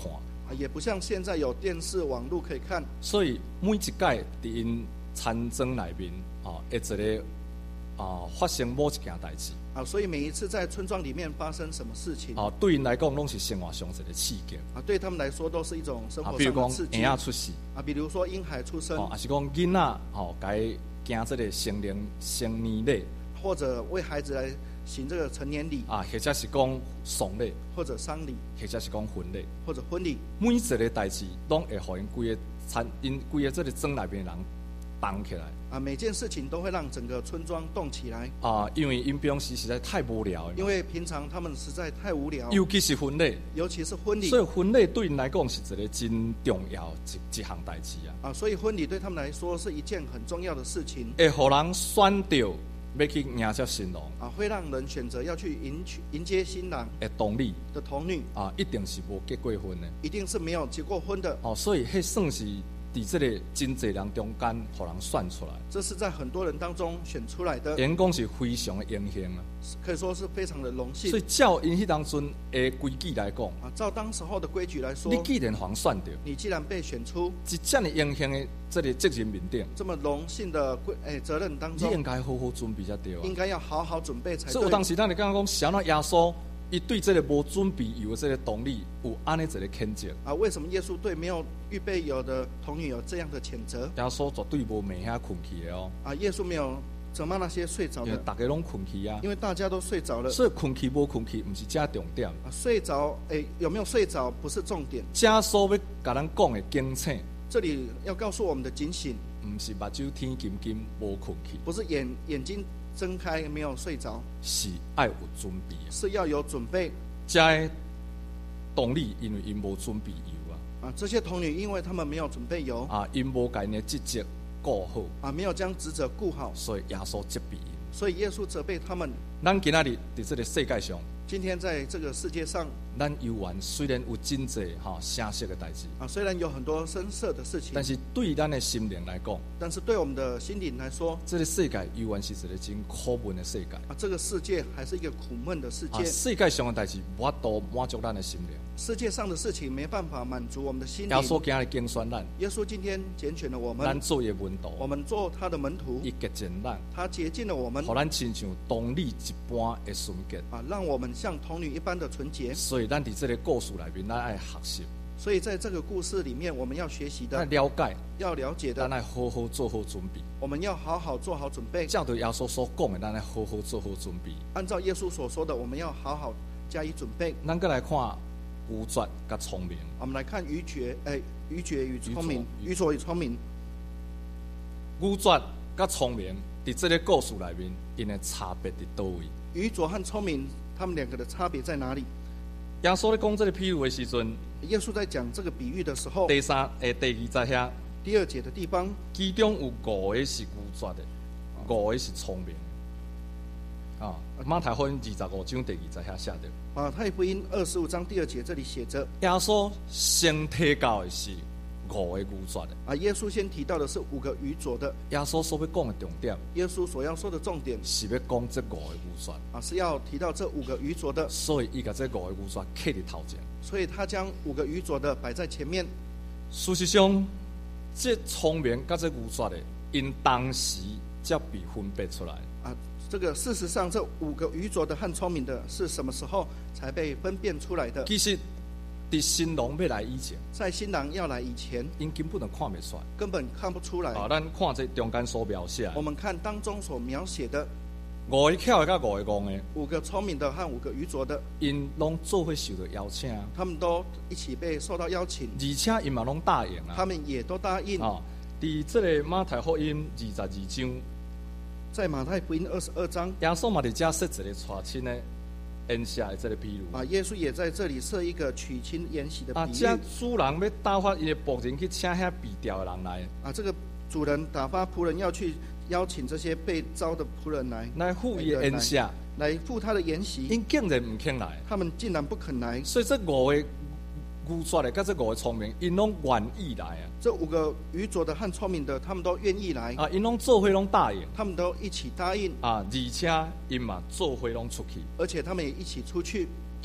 啊，也不像现在有电视、网络可以看。 所以每一届伫因参庄内面，哦，会一个啊发生某一件代志。 啊，所以每一次在村庄里面发生什么事情， 哦，对因来讲，拢是生活上一个刺激。 啊，对他们来说都是一种生啊， 活比如讲上的刺激。 婴仔出世， 啊，比如说婴孩出生， 哦，还是讲囡仔，哦，该行这个成年成年礼， 或者为孩子来行这个成年礼， 啊，或者是讲丧礼， 或者丧礼， 或者是讲婚礼， 或者婚礼。 每一个代志，拢会互因规个参因规个这个庄内边的人动起来。 啊，每件事情都会让整个村庄动起来。 啊，因为因平时实在太无聊了， 因为平常他们实在太无聊， 尤其是婚礼， 尤其是婚礼。 所以婚礼对因来讲是一个真重要一一项代志啊。 啊，所以婚礼对他们来说是一件很重要的事情。 会互人选到要去迎接新郎啊，会让人选择要去迎娶迎接新郎的童女的童女啊，一定是无结过婚的， 一定是没有结过婚的。 哦，所以迄算是伫这个真侪人中间，互人选出来。 这是在很多人当中选出来的， 员工是非常的荣幸啊， 可以说是非常的荣幸。 所以照因迄当阵的规矩来讲， 啊，照当时候的规矩来说， 你既然互选到， 你既然被选出， 一这么荣幸的这个责任面顶， 这么荣幸的规诶责任当你中， 应该好好准备才对啊。 应该要好好准备才对。 所以有当时咱就感觉讲，想到耶稣，伊对这个无准备有的这个动力，有安尼一个谴责。 啊，为什么耶稣对没有预备有的童女有这样的谴责？ 耶稣绝对无骂遐困去的哦。 啊，耶稣没有责骂那些睡着的， 因为大家拢困去啊。 因为大家都睡着了。 所以困去无困去，不是这重点。 啊，睡着，诶，有没有睡着不是重点。 这所要甲咱讲的警醒， 这里要告诉我们的警醒， 不是目睭天金金无困去， 不是眼眼睛睁开没有睡着， 是爱有准备的。 是要有准备。 这个动力，因为因无准备油啊。 啊，这些童女因为他们没有准备油， 啊，因无家呢职责顾好， 啊，没有将职责顾好， 所以耶稣责备因。 所以耶稣责备他们。 咱今仔日伫这个世界上， 今天在这个世界上， 咱游玩虽然有真济哈声色的代志， 啊，虽然有很多深色的事情， 但是对咱的心灵来讲， 但是对我们的心灵来说， 这个世界游玩是一个真苦闷的世界。 啊，这个世界还是一个苦闷的世界。 啊，世界上的代志无法度满足咱的心灵。 世界上的事情没办法满足我们的心灵。 耶稣今日拣选咱， 耶稣今天拣选了我们， 咱做伊门徒， 我们做他的门徒， 伊洁净咱， 他洁净了我们， 互咱亲像童女一般的纯洁。 啊，让我们像童女一般的纯洁。 所以咱伫这个故事内面，咱爱学习， 所以在这个故事里面，我们要学习的、 咱了解， 要了解的咱，爱好好做好准备。 我们要好好做好准备。 照着耶稣所讲的，咱爱好好做好准备。 按照耶稣所说的，我们要好好加以准备。 咱再来看愚拙甲聪明。 我们来看愚拙，哎，愚拙与聪明， 愚愚拙与聪明。 愚拙甲聪明，伫这个故事内面，因的差别伫倒位？ 愚拙和聪明，他们两个的差别在哪里？ 耶稣咧讲这个譬如的时阵， 耶稣在讲这个比喻的时候， 第三诶第二节遐， 第二节的地方， 其中有五个是愚拙的，五个是聪明的。啊，马太福音二十五章第二节遐写着， 马太福音二十五章第二节这里写着， 耶稣先提到的是五个愚拙的。 啊，耶稣先提到的是五个愚拙的。 耶稣所要讲的重点， 耶稣所要说的重点是要讲这五个愚拙， 啊，是要提到这五个愚拙的， 所以伊甲这五个愚拙刻伫头前。 所以他将五个愚拙的摆在前面。 事实上，这聪明甲这愚拙的，因当时才被分别出来。 啊，这个事实上，这五个愚拙的和聪明的是什么时候才被分辨出来的？ 其实，伫新郎要来以前， 在新郎要来以前， 因根本就看不出来。 根本看不出来。 啊，咱看这中间所描写的， 我们看当中所描写的五个巧的甲五个戆的， 五个聪明的和五个愚拙的， 因拢做伙受到邀请， 他们都一起被受到邀请， 而且因嘛拢答应啊。 他们也都答应。 啊，伫这个马太福音二十二章， 在马太福音二十二章， 耶稣嘛伫遮设一个娶亲的宴席的这个比喻。 啊，耶稣也在这里设一个娶亲筵席的啊， 比喻。 这主人要打发伊的仆人去请遐被调的人来， 啊，这个主人打发仆人要去邀请这些被招的仆人来， 来赴伊的宴席， 来赴他的筵席。 因竟然唔肯来， 他们竟然不肯来。 所以这五个愚拙的，甲这五个聪明，因拢愿意来啊。 这五个愚拙的和聪明的，他们都愿意来。 啊，因拢做伙拢答应。 他们都一起答应。 啊，而且因嘛做伙拢出去， 而且他们也一起出去去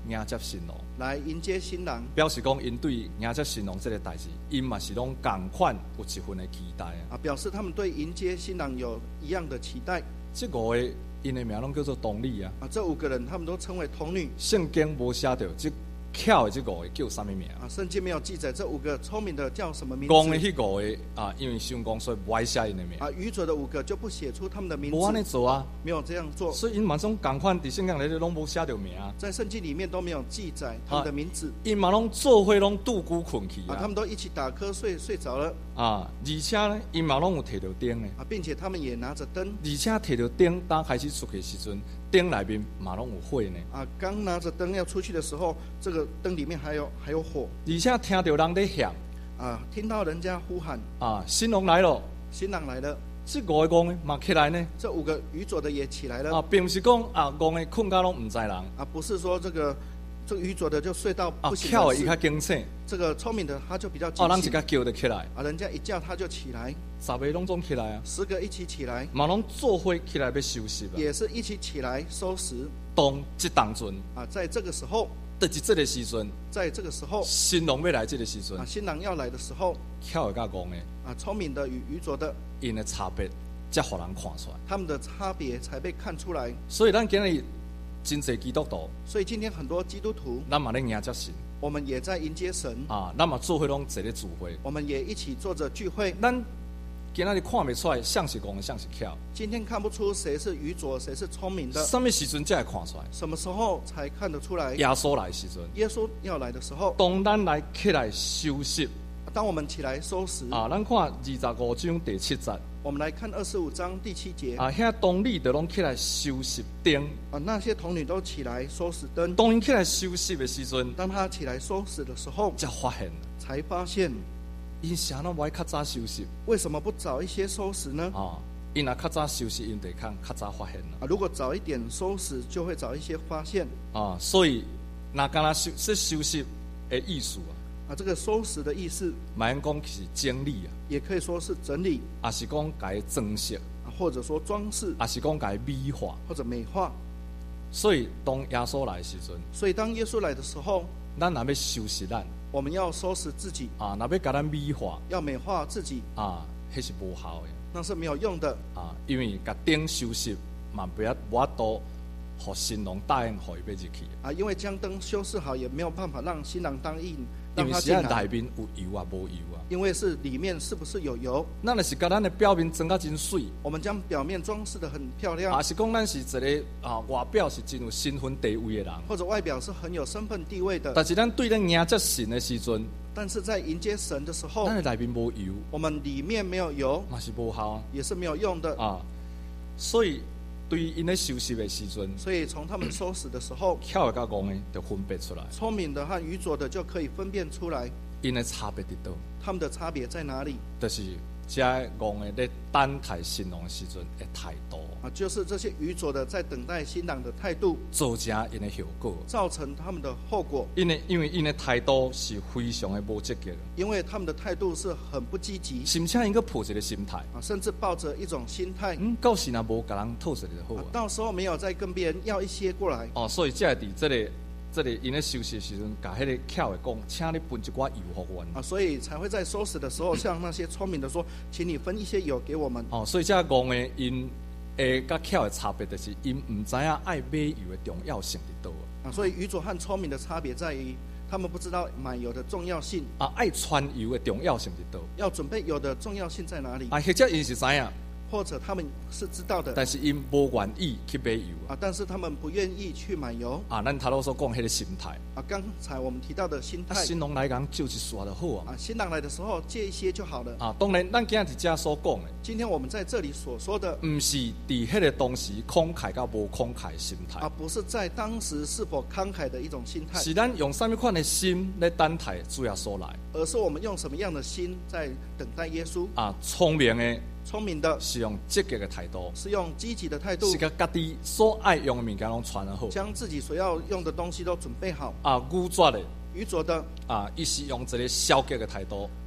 迎接新郎， 来迎接新郎， 表示讲因对迎接新郎这个代志，因嘛是拢同款有一份的期待啊。 啊，表示他们对迎接新郎有一样的期待。 这五个因的名拢叫做童女啊。 啊，这五个人他们都称为童女。 圣经无写到这巧的这五个叫什么名啊？圣经没有记载这五个聪明的叫什么名字。 讲的迄五个啊，因为圣公所以不爱写因的名。 啊，愚拙的五个就不写出他们的名字。 无安尼做啊， 没有这样做。 所以因嘛种同款，伫圣经里头拢无写到名。 在圣经里面都没有记载他们的名字。 因嘛拢做伙拢度孤困去啊，他们都一起打瞌睡睡着了。 啊，而且呢，因嘛拢有摕到灯的。 啊，并且他们也拿着灯。 而且摕到灯，当开始出去的时阵，灯内面嘛拢有火呢。 啊，刚拿着灯要出去的时候，这个灯里面还有还有火。 而且听到人在喊。 啊，听到人家呼喊。 啊，新郎来了。 新郎来了。 这五个讲的嘛起来呢。 这五个愚拙的也起来了。 啊，并不是讲啊，讲的困到拢唔知人。 啊，不是说这个这个愚拙的就睡到不省人事。 啊，巧的伊较警醒。这个聪明的他就比较警醒。 哦，人一个叫就起来。 啊，人家一叫他就起来。 十个拢总起来啊。 十个一起起来。 嘛拢做伙起来要收拾啊。 也是一起起来收拾。 当即当阵。 啊，在这个时候。 就是这个时阵， 在这个时候， 新郎要来这个时阵， 啊，新郎要来的时候， 巧的甲讲的， 啊，聪明的与愚拙的， 因的差别才互人看出来， 他们的差别才被看出来。 所以咱今日真侪基督徒， 所以今天很多基督徒， 咱嘛咧迎接神， 我们也在迎接神啊，咱嘛做伙拢坐咧聚会， 我们也一起坐着聚会， 咱。今仔日看袂出来，像是讲的，像是巧。 今天看不出谁是愚拙，谁是聪明的。 什么时阵才会看出来？ 什么时候才看得出来？ 耶稣来的时阵。 耶稣要来的时候。 当咱来起来收拾。 当我们起来收拾。 啊，咱看二十五章第七节。 我们来看二十五章第七节。 啊，遐童女就拢起来收拾灯。 啊，那些童女都起来收拾灯。 当因起来收拾的时阵， 当他起来收拾的时候， 才发现。 才发现。 因啥那不爱较早收拾？ 为什么不早一些收拾呢？ 啊，因若较早收拾，因得看较早发现了。 啊，如果早一点收拾，就会早一些发现。 啊，所以那刚才收是收拾的意思啊。 啊，这个收拾的意思， 蛮讲是整理啊， 也可以说是整理， 啊是讲改装饰， 啊或者说装饰， 啊是讲改美化或者美化。 所以当耶稣来的时阵， 所以当耶稣来的时候， 咱若要收拾咱。 我们要收拾自己啊，若要甲咱美化， 要美化自己啊，迄是无效的， 那是没有用的啊，因为甲灯收拾嘛，不要无法度，互新郎答应，互伊要入去啊，因为将灯修饰好，也没有办法让新郎答应， 让他进来。因为是内面有油啊，无油啊。 因为是里面是不是有油？ 咱若是甲咱的表面装甲真水， 我们将表面装饰得很漂亮。 啊，是讲咱是一个啊外表是真有身份地位的人， 或者外表是很有身份地位的。 但是咱对咱迎接神的时阵， 但是在迎接神的时候， 咱的内面无油， 我们里面没有油， 嘛是无效， 也是没有用的啊。所以对于因咧收拾的时阵， 所以从他们收拾的时候， 巧的甲讲的就分别出来， 聪明的和愚拙的就可以分辨出来。 因的差别伫倒？ 他们的差别在哪里？ 就是这讲的咧等待新郎的时阵的态度啊，就是这些愚拙的在等待新郎的态度， 造成因的后果， 造成他们的后果。 因为因为因的态度是非常的无积极， 因为他们的态度是很不积极， 甚至应该抱一个心态啊，甚至抱着一种心态， 嗯，到时若无甲人透出来就好、啊啊，到时候没有再跟别人要一些过来哦，所以才会伫这个。这里因咧收拾的时阵，甲迄个巧的讲，请你分一寡油互阮啊，所以才会在收拾的时候，像那些聪明的说，请你分一些油给我们。 哦，所以才讲的因诶，甲巧的差别，就是因唔知影爱买油的重要性伫倒啊。所以愚拙和聪明的差别在于，他们不知道买油的重要性啊，爱穿油的重要性伫倒， 要准备油的重要性在哪里啊？或者因是知影。 或者他们是知道的， 但是因无愿意去买油啊，但是他们不愿意去买油啊。咱头路所讲迄个心态啊，刚才我们提到的心态。 啊，新郎来讲就一刷就好啊。 啊，新郎来的时候借一些就好了啊。当然，咱今日遮所讲的， 今天我们在这里所说的， 唔是伫迄个当时慷慨甲无慷慨心态啊，不是在当时是否慷慨的一种心态， 是咱用什么款的心来等待主耶稣来， 而是我们用什么样的心在等待耶稣啊。聪明的。 聪明的是用积极的态度， 是用积极的态度， 是甲家己所爱用的物件拢传得好， 将自己所要用的东西都准备好。 啊，愚拙的、 愚拙的啊，伊是用一个消极的态度，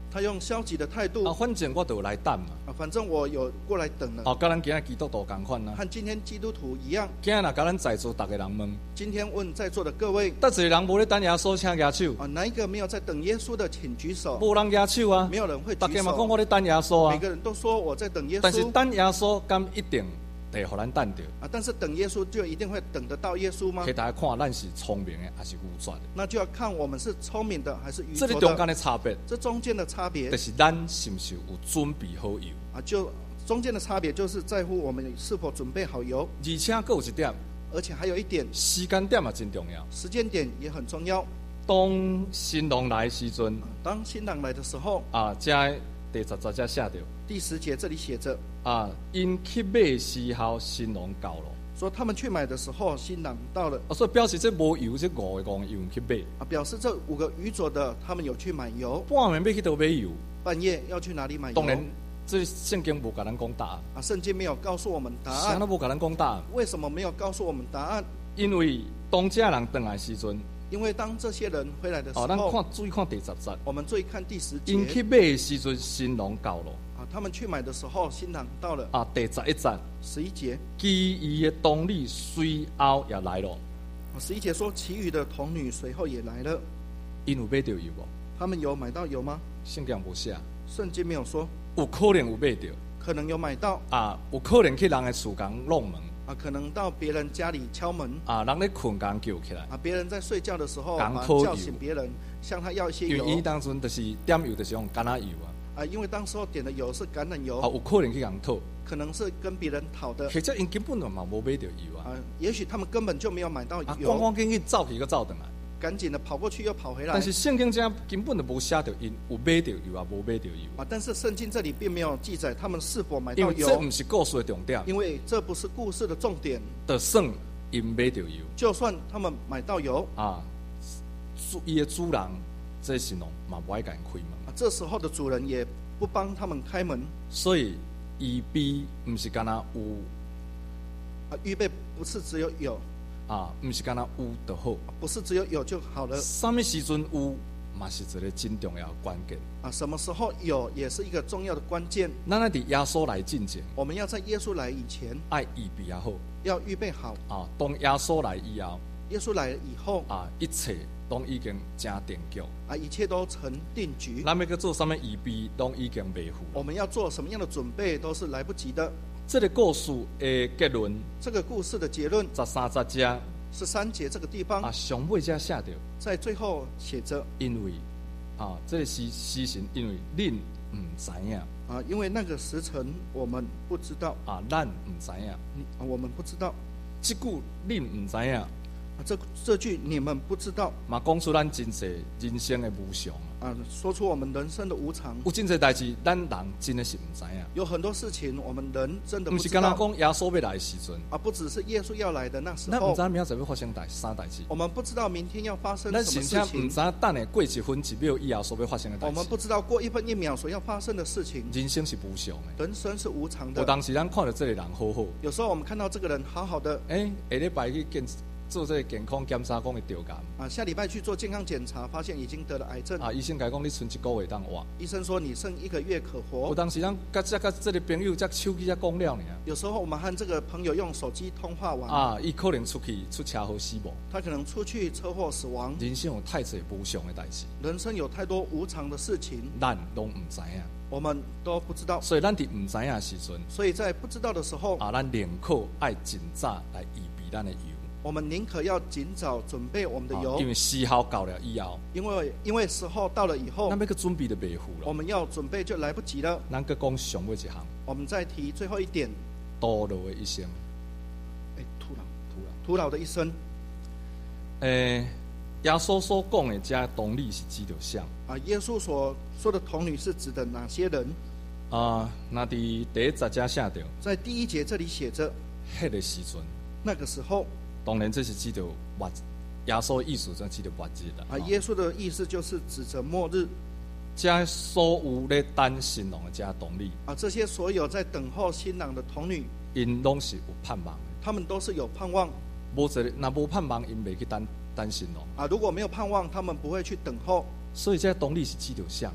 他用消极的态度啊，反正我就有来等嘛。 啊，反正我有过来等了。 哦，跟咱今日基督徒同款啊。 和今天基督徒一样。 今日若甲咱在座逐个人问， 今天问在座的各位， 得一个人无咧等耶稣，请举手。 啊，哪一个没有在等耶稣的，请举手。 无人举手啊， 没有人会举手。 大家嘛讲我咧等耶稣啊。 每个人都说我在等耶稣。 但是等耶稣，敢一定会互咱等到啊？但是等耶稣就一定会等得到耶稣吗？ 给大家看，咱是聪明的还是愚拙的？ 那就要看我们是聪明的还是愚拙的。 这里中间的差别， 这中间的差别， 就是咱是不是有准备好油啊？就中间的差别，就是在乎我们是否准备好油。 而且还有一点， 而且还有一点， 时间点也真重要。 时间点也很重要。 当新郎来的时阵， 当新郎来的时候， 啊，这第十节写着。 第十节这里写着啊，因去买时候，新郎到了。 说他们去买的时候，新郎到了。 啊，所以表示这无油，这五个讲有去买。 啊，表示这五个愚拙的，他们有去买油。 半夜要去倒买油。 半夜要去哪里买油？ 当然，这圣经无甲咱讲答案。 啊，圣经没有告诉我们答案。 啥都无甲咱讲答案。 为什么没有告诉我们答案？ 因为当这人回来时阵。 因为当这些人回来的时候， 哦，咱看注意看第十节。 我们注意看第十节。 因去买的时阵，新郎到了。 啊，他们去买的时候，新郎到了。 啊，第十一节。 十一节。 其余的童女随后也来了。 啊，十一节说，其余的童女随后也来了。 因有买到油无？ 他们有买到油吗？ 圣经无写。 圣经没有说。 有可能有买到。 可能有买到。 啊，有可能去人的厝间弄门。 啊，可能到别人家里敲门。 啊，人咧困刚叫起来。 啊，别人在睡觉的时候，啊，叫醒别人，向他要一些油。 因为伊当阵就是点油，就是用橄榄油啊。 啊，因为当时候点的油是橄榄油。 啊，有可能去人讨。 可能是跟别人讨的。 或者因根本就嘛无买到油啊。 啊，也许他们根本就没有买到油。 啊，赶赶紧紧走去，个走回来。 赶紧的跑过去又跑回来。 但是圣经这根本就无写到因有买到油啊，无买到油啊。但是圣经这里并没有记载他们是否买到油。 因为这不是故事的重点。 因为这不是故事的重点。 就算因买到油， 就算他们买到油啊，伊的主人这是喏嘛不爱甲因开门。 啊，这时候的主人也不帮他们开门。 所以预备不是干那有啊，预备不是只有有。 啊，不是干那有就好， 不是只有有就好了。 什么时阵有，嘛是一个真重要的关键。 啊，什么时候有，也是一个重要的关键。 咱在耶稣来之前， 我们要在耶稣来以前， 爱预备也好， 要预备好。 啊，当耶稣来以后， 耶稣来以后， 啊，一切都已经真定局。 啊，一切都成定局。 咱要去做什么预备，都已经未赴。 我们要做什么样的准备，都是来不及的。 这个故事的结论， 这个故事的结论， 十三节节， 十三节这个地方啊，上尾才写着， 在最后写着， 因为啊，这个时时辰，因为恁唔知影啊，因为那个时辰我们不知道啊，咱唔知影， 啊，我们不知道。 这句恁唔知影，啊， 这这句你们不知道， 嘛讲出咱真侪人生的无常。 啊，说出我们人生的无常。 有真侪代志，咱人真的是唔知影。 有很多事情，我们人真的不是刚刚讲耶稣要来的时阵， 啊，不只是耶稣要来的那时候。 咱唔知明仔载要发生代啥代志。 我们不知道明天要发生什么事情。 咱甚至唔知等下过一分一秒以后所要发生的代志。 我们不知道过一分一秒所要发生的事情。 人生是无常的， 人生是无常的。 有当时咱看到这个人好好， 有时候我们看到这个人好好的， 哎、欸，下礼拜去健做这个健康检查，讲会得癌。 啊，下礼拜去做健康检查，发现已经得了癌症。 啊，医生甲讲你剩一个月当活。 医生说你剩一个月可活。 有当时咱甲这甲这个朋友，这手机才讲了呢。 有时候我们和这个朋友用手机通话完。 啊，伊可能出去出车祸死亡。 他可能出去车祸死亡。 人生有太侪无常的代志。 人生有太多无常的事情， 咱拢唔知影。 我们都不知道。 所以咱伫唔知影的时阵， 所以在不知道的时候， 啊，咱宁可爱尽早来预备咱的油。 我们宁可要尽早准备我们的油， 因为时候到了以后， 因为因为时候到了以后， 咱要去准备就未赴了。 我们要准备就来不及了。 咱佮讲上尾一项， 我们再提最后一点， 徒劳的一生。 哎，徒劳， 徒劳， 徒劳的一生。 诶，耶稣所讲的这同理是指着啥？ 啊，耶稣所说的童女是指的哪些人？ 啊，那伫第一十节写着， 在第一节这里写着， 迄个时阵， 那个时候。 当然，这是指着末耶稣的意思，就指着末日啦。 啊，耶稣的意思就是指着末日。 这所有咧等新郎的这同理啊，这些所有在等候新郎的童女， 因拢是有盼望的。 他们都是有盼望。 无一个，若无盼望，因未去等等新郎。 啊，如果没有盼望，他们不会去等候。 所以这同理是指着啥？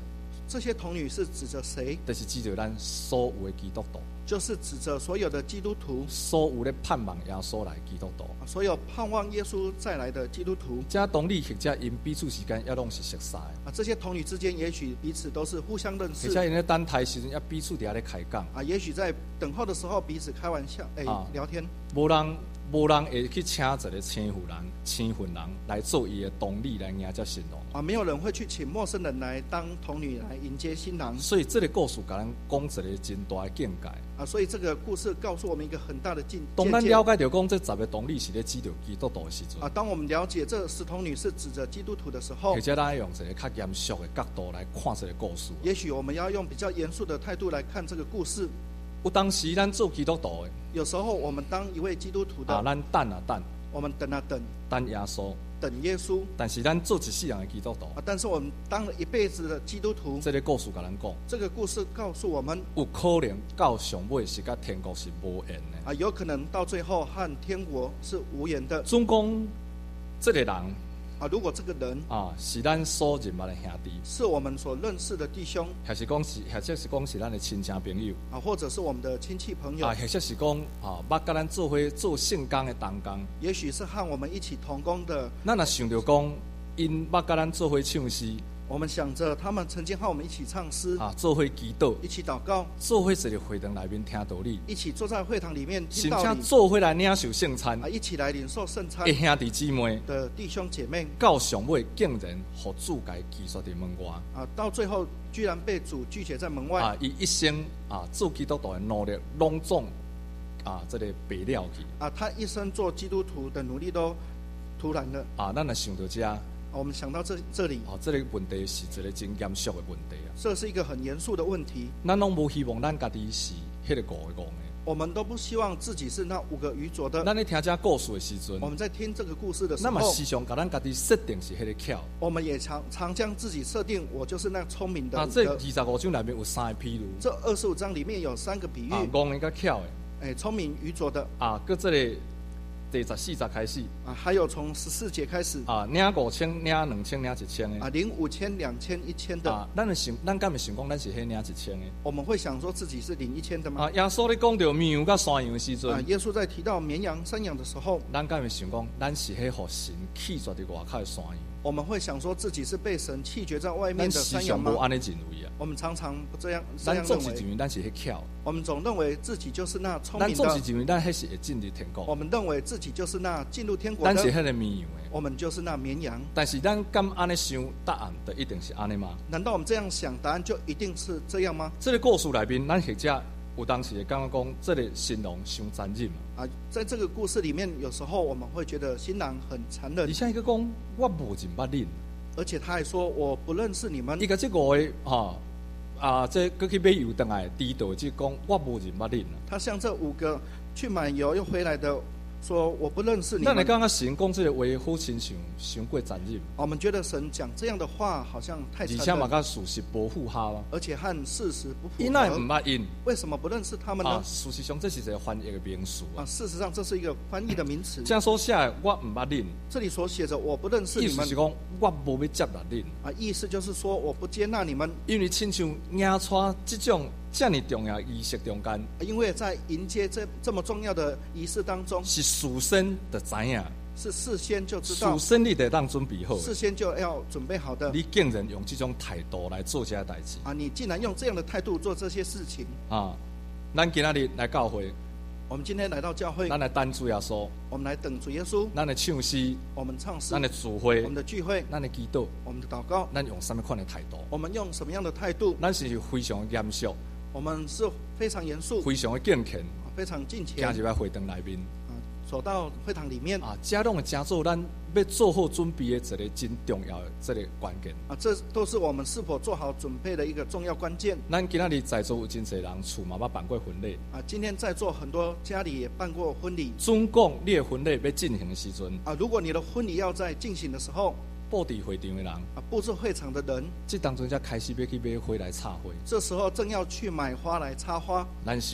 这些童女是指着谁？ 就是指着咱所有的基督徒， 就是指着所有的基督徒， 所有咧盼望耶稣来的基督徒， 所有盼望耶稣再来的基督徒。 这同理，或者因彼此之间也拢是熟悉的。 啊，这些童女之间也许彼此都是互相认识， 或者因咧等待时阵，也彼此伫遐咧开讲。 啊，也许在等候的时候彼此开玩笑，哎、 啊聊天。 无人无人会去请一个青妇人、青妇人来做伊的同理来迎接新郎。 啊，没有人会去请陌生人来当童女来迎接新郎。 所以这个故事甲咱讲一个真大的境界。 啊，所以这个故事告诉我们一个很大的境界。 当咱了解到讲这十个同理是咧指着基督徒的时阵， 啊，当我们了解这十童女是指着基督徒的时候， 或者咱用一个较严肃的角度来看这个故事。 也许我们要用比较严肃的态度来看这个故事。 有当时咱做基督徒的， 有时候我们当一位基督徒的， 啊，咱等啊等， 我们等啊等， 等耶稣， 等耶稣。 但是咱做一世人的基督徒， 啊，但是我们当了一辈子的基督徒， 这个故事甲咱讲， 这个故事告诉我们， 有可能到上尾是甲天国是无缘的。 啊，有可能到最后和天国是无缘的。 总讲，这个人啊，如果这个人啊是咱所认捌的兄弟， 是我们所认识的弟兄， 还是讲是，或者是讲是咱的亲戚朋友， 啊，或者是我们的亲戚朋友， 啊，或者是讲啊，捌甲咱做伙做圣工的同工， 也许是和我们一起同工的。 咱若想着讲，因捌甲咱做伙唱诗， 我们想着他们曾经和我们一起唱诗， 啊，做伙祈祷， 一起祷告， 做伙一个会堂内面听道理， 一起坐在会堂里面听甚道理， 至做伙来领受圣餐啊，一起来领受圣餐的兄弟姊妹， 的弟兄姐妹， 到上尾竟然互主家拒绝伫门外。 啊，到最后居然被主拒绝在门外。 啊，伊一生啊做基督徒的努力，拢总啊这个白了去。 啊，他一生做基督徒的努力都突然的。 啊，咱若想到这，啊， 我们想到这这里， 这个问题是一个真严肃的问题啊。 这是一个很严肃的问题。 咱拢无希望咱家己是迄个五个戆的。 我们都不希望自己是那五个愚拙的。 咱咧听这故事的时阵， 我们在听这个故事的时那么候， 时常把咱家己设定是迄个巧。 我们也常常将自己设定，我就是那聪明的啊， 五个。 这二十五章里面有三个譬如。 这二十五章里面有三个比喻。 啊，戆的甲巧的。 哎，聪明愚拙的。 啊，搁这个第十四节开始。 啊，还有从十四节开始。 啊，领五千，领两千，领一千的。 啊，领五千、两千、一千的。 啊，咱的想，咱敢会想讲，咱是迄领一千的？ 我们会想说自己是领一千的吗？ 啊，耶稣咧讲到绵羊甲山羊的时阵， 啊，耶稣在提到绵羊、山羊的时候， 咱敢会想讲，咱是迄互神弃绝伫外口的山羊？ 我们会想说自己是被神弃绝在外面咱的山羊吗？ 时常无安尼认为啊。 我们常常不这样这咱样认为。 总是认为咱是迄巧， 我们总认为自己就是那聪咱明的。 总是认为咱迄是会进入天国。 我们认为自己就是那进入天国的。 咱是迄个绵羊的。 我们就是那绵羊。 但是咱敢安尼想，答案就一定是安尼吗？ 难道我们这样想，答案就一定是这样吗？ 这个故事内面，咱或者有当时会感觉讲，这个新郎伤残忍嘛。 啊，在这个故事里面，有时候我们会觉得新郎很残忍。 而且伊个讲，我无认捌恁。 而且他还说，我不认识你们。 伊个这五个哈啊，这搁去买油回来，低道就讲，我无认捌恁。 他像这五个去买油又回来的。说我不认识你们。 那你刚刚神讲这个话，好亲像伤过残忍。 我们觉得神讲这样的话好像太残忍， 而且嘛，甲事实不符合啊。 而且和事实不符合。 伊那唔捌因， 为什么不认识他们呢？ 啊，事实上这是一个翻译的名词啊。 啊，事实上这是一个翻译的名词。 这样说下来，我唔捌恁。 这里所写着我不认识你们， 意思是讲我无要接纳恁。 啊，意思就是说我不接纳你们， 因为亲像迎娶这种这么重要仪式中间， 因为在迎接这这么重要的仪式当中， 是事先就知影， 是事先就知道， 事先你得当准备好， 事先就要准备好的。 你竟然用这种态度来做这些代志啊！你竟然用这样的态度做这些事情啊！咱今仔日来教会， 我们今天来到教会， 咱来等主耶稣， 我们来等主耶稣， 咱来唱诗， 我们唱诗， 咱来聚会， 我们的聚会， 咱来祈祷， 我们的祷告， 咱用什么款的态度？ 我们用什么样的态度？ 咱是非常严肃， 我们是非常严肃， 非常的敬虔， 非常敬虔， 行入来会堂内面。 走到会堂里面啊，这拢会真做咱要做好准备的一个真重要的这个关键啊，这都是我们是否做好准备的一个重要关键。 咱今仔日在座有真侪人厝嘛捌办过婚礼啊，今天在座很多家里也办过婚礼。 总讲你的婚礼要进行的时阵啊，如果你的婚礼要在进行的时候， 布置会场的人啊，布置会场的人， 这当中才开始要去买花来插花。 这时候正要去买花来插花。 咱想，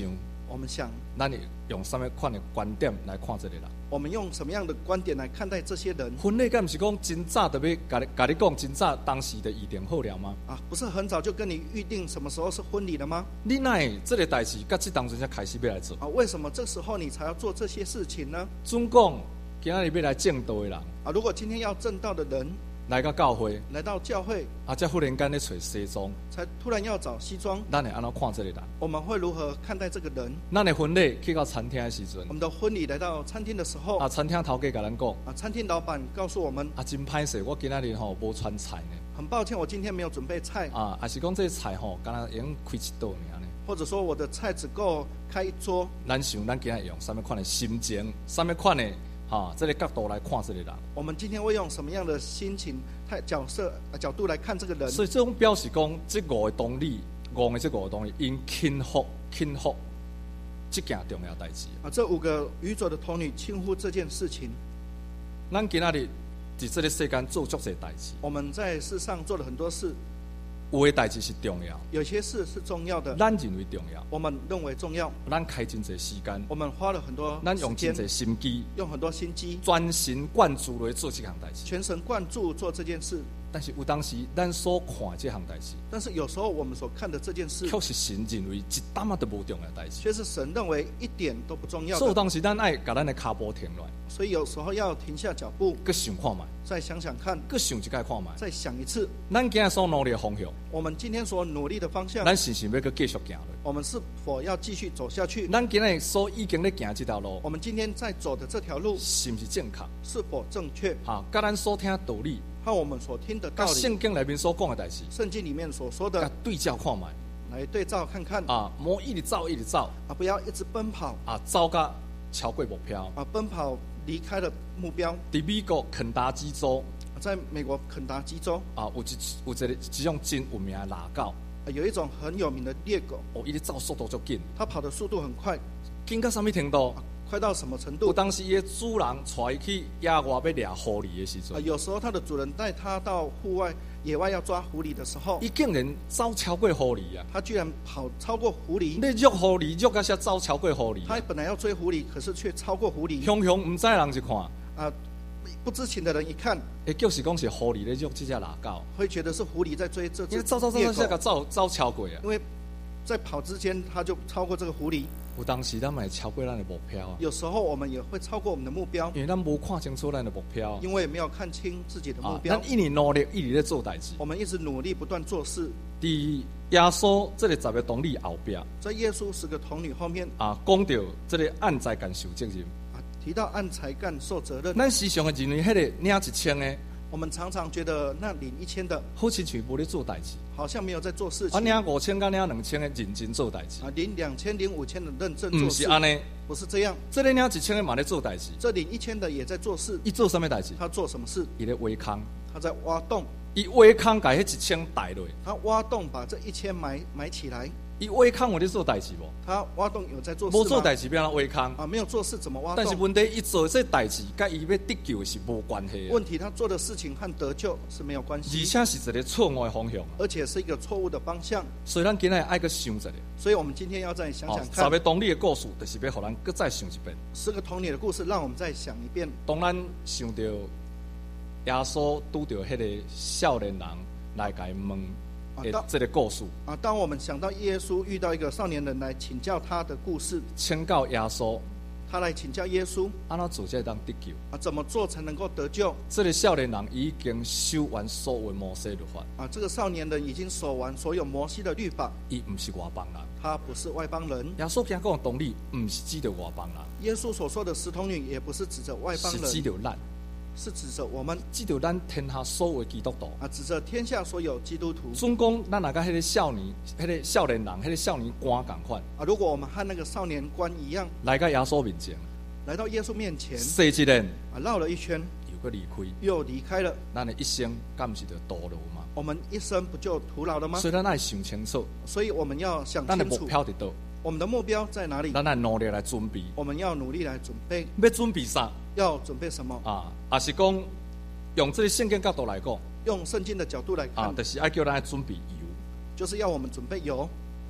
我们想， 咱用什么款的观点来看这个人？ 我们用什么样的观点来看待这些人？ 婚礼敢不是讲真早就要甲你甲你讲，真早当时就预定好了吗？ 啊，不是很早就跟你预定什么时候是婚礼了吗？ 你哪会这个代志，甲这当中才开始要来做？ 啊，为什么这时候你才要做这些事情呢？ 总讲今仔日要来正道的人， 啊，如果今天要正道的人来到教会， 来到教会， 啊，才忽然间咧找西装， 才突然要找西装， 咱会安怎看这个人？ 我们会如何看待这个人？ 咱的婚礼去到餐厅的时阵我，们的婚礼来到餐厅的时候， 啊，餐厅头家甲咱讲， 啊，餐厅老板告诉我们， 啊，真歹势，我今仔日吼无穿菜呢， 很抱歉，我今天没有准备菜， 啊，还是讲这个菜吼，敢若用开一道尔呢？ 或者说我的菜只够开一桌。 咱想咱今日用什么款的心情，什么款的哈，这个角度来看这个人。 我们今天会用什么样的心情、态角色、啊角度来看这个人？ 所以这种表示讲，这五个动力，五个这五个动力，因轻忽轻忽这件重要代志。 啊，这五个愚拙的童女轻忽这件事情。 咱今仔日在这个世间做足这代志， 我们在世上做了很多事， 有的代志是重要， 有些事是重要的， 咱认为重要， 我们认为重要， 咱开真侪时间， 我们花了很多咱时间， 用真侪心机， 用很多心机， 专心贯注来做这项代志。 全神贯注做这件事。 但是有当时咱所看这项代志， 但是有时候我们所看的这件事， 却是神认为一点仔都无重要代志。 却是神认为一点都不重要所以有的。 当时咱爱甲咱的骹步停落来， 所以有时候要停下脚步， 搁想看觅， 再想想看， 搁想一摆看觅。 再想一次， 咱今日所努力的方向， 我们今天所努力的方向， 咱是不是要搁继续行落？ 我们是否要继续走下去？ 咱今日所已经咧行这条路， 我们今天在走的这条路是不是正确？ 是否正确？ 哈，甲咱所听的道理， 和我们所听的道甲理， 圣经内面所讲的代志， 圣经里面所说甲的， 对照看觅。 来对照看看啊，莫一直走，一直走， 啊！不要一直奔跑啊，走甲超过目标。 啊，奔跑离开了目标。 伫美国肯达基州在美国肯达基州啊，有一有一个一种真有名的腊狗， 啊有一种很有名的猎狗， 哦，伊咧走速度足紧， 它跑的速度很快， 紧到什么程度？ 快到什么程有度？ 当时伊的主人带伊去野外要掠狐狸的时啊， 阵， 有时候它的主人带它到户外野外要抓狐狸的时候， 伊竟然走超过狐狸啊！ 它居然跑超过狐狸。 你捉狐狸，捉到遐走超过狐狸， 它本来要追狐狸，可是却超过狐狸。 雄雄唔知人一看， 啊，不知情的人一看， 会就是讲是狐狸咧捉这只腊狗， 会觉得是狐狸在追这只因为走走走走， 猎狗下个走走超过啊！ 因为在跑之间，它就超过这个狐狸。 有当时咱嘛会超过咱的目标啊， 有时候我们也会超过我们的目标， 因为咱无看清楚咱的目标， 因为没有看清自己的目啊， 标。 咱一直努力，一直咧做代志。 我们一直努力不断做事。 伫耶稣这个十个童女后壁在耶稣十个童女后面啊，讲到这个按才干受责任。 啊，提到按才干受责任。 咱时常会认为迄个领一千的， 我们常常觉得那领一千的， 好亲像无咧做代志， 好像没有在做事啊， 情。 领五千甲领两千的认真做代志， 啊，领两千、领五千的认真毋做事， 是安尼。 不是这样。 这个领一千的嘛咧做代志， 这领一千的也在做事。 伊做什么代志？ 他做什么事？ 伊咧挖坑， 他在挖洞。 伊挖坑，甲迄一千带落。 他挖洞把这一千埋埋起来。 伊挖坑有咧做代志无？ 他挖洞有在做事吗？ 无做代志，要安怎挖坑？ 啊，没有做事怎么挖洞？ 但是问题，伊做这代志，甲伊要得救是无关系的， 问题他做的事情和得救是没有关而系， 且是一个错误的方向， 而且是一个错误的方向。 所以咱今日爱搁想一下。 所以我们今天要再想想哦， 看， 十个童女的故事，就是要互咱搁再想一遍。 十个童女的故事，让我们再想一遍。 当咱想到耶稣拄到迄个少年人来甲伊问的当这个故事， 啊，当我们想到耶稣遇到一个少年人来请教他的故事， 请教耶稣他来请教耶稣安怎做才当得救。 啊，怎么做才能够得救这个少年人已经守完所有摩西律法， 啊？这个少年人已经守完所有摩西的律法， 伊毋是外邦人。 他不是外邦人。 耶稣今讲的道理，毋是指着外邦人， 耶稣所说的十童女也不是指着外邦是指人， 着咱， 是指着我们指着咱天下所有的基督徒。 啊，指着天下所有基督徒总讲，咱若甲迄个少年、迄、个少年人、迄、个少年官共款， 啊。如果我们和那个少年官一样， 来到耶稣面前， 来到耶稣面前说一人啊，绕了一圈又搁离开， 又离开了， 咱的一生敢毋是着堕落吗？ 我们一生不就徒劳了吗？ 所以咱爱想清楚， 所以我们要想咱的目清楚， 标伫倒， 我们的目标在哪里？ 咱爱努力来准备。 我们要努力来准备。 要准备啥要准备什么？ 啊？也是讲用这个圣经角度来讲用圣经的角度来看， 啊，就是爱叫咱准备油。 就是要我们准备油。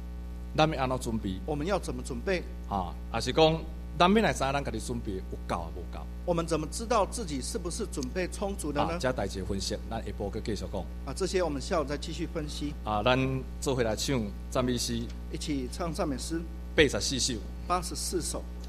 咱要安怎准备？ 我们要怎么准备？ 啊，还是讲咱要来知咱家己准备有够啊无够？ 我们怎么知道自己是不是准备充足的呢？ 啊，这代志分析，咱下晡佮继续讲。 啊，这些我们下午再继续分析。 啊，咱做回来唱赞美诗， 一起唱赞美诗八十四首。 八十四首。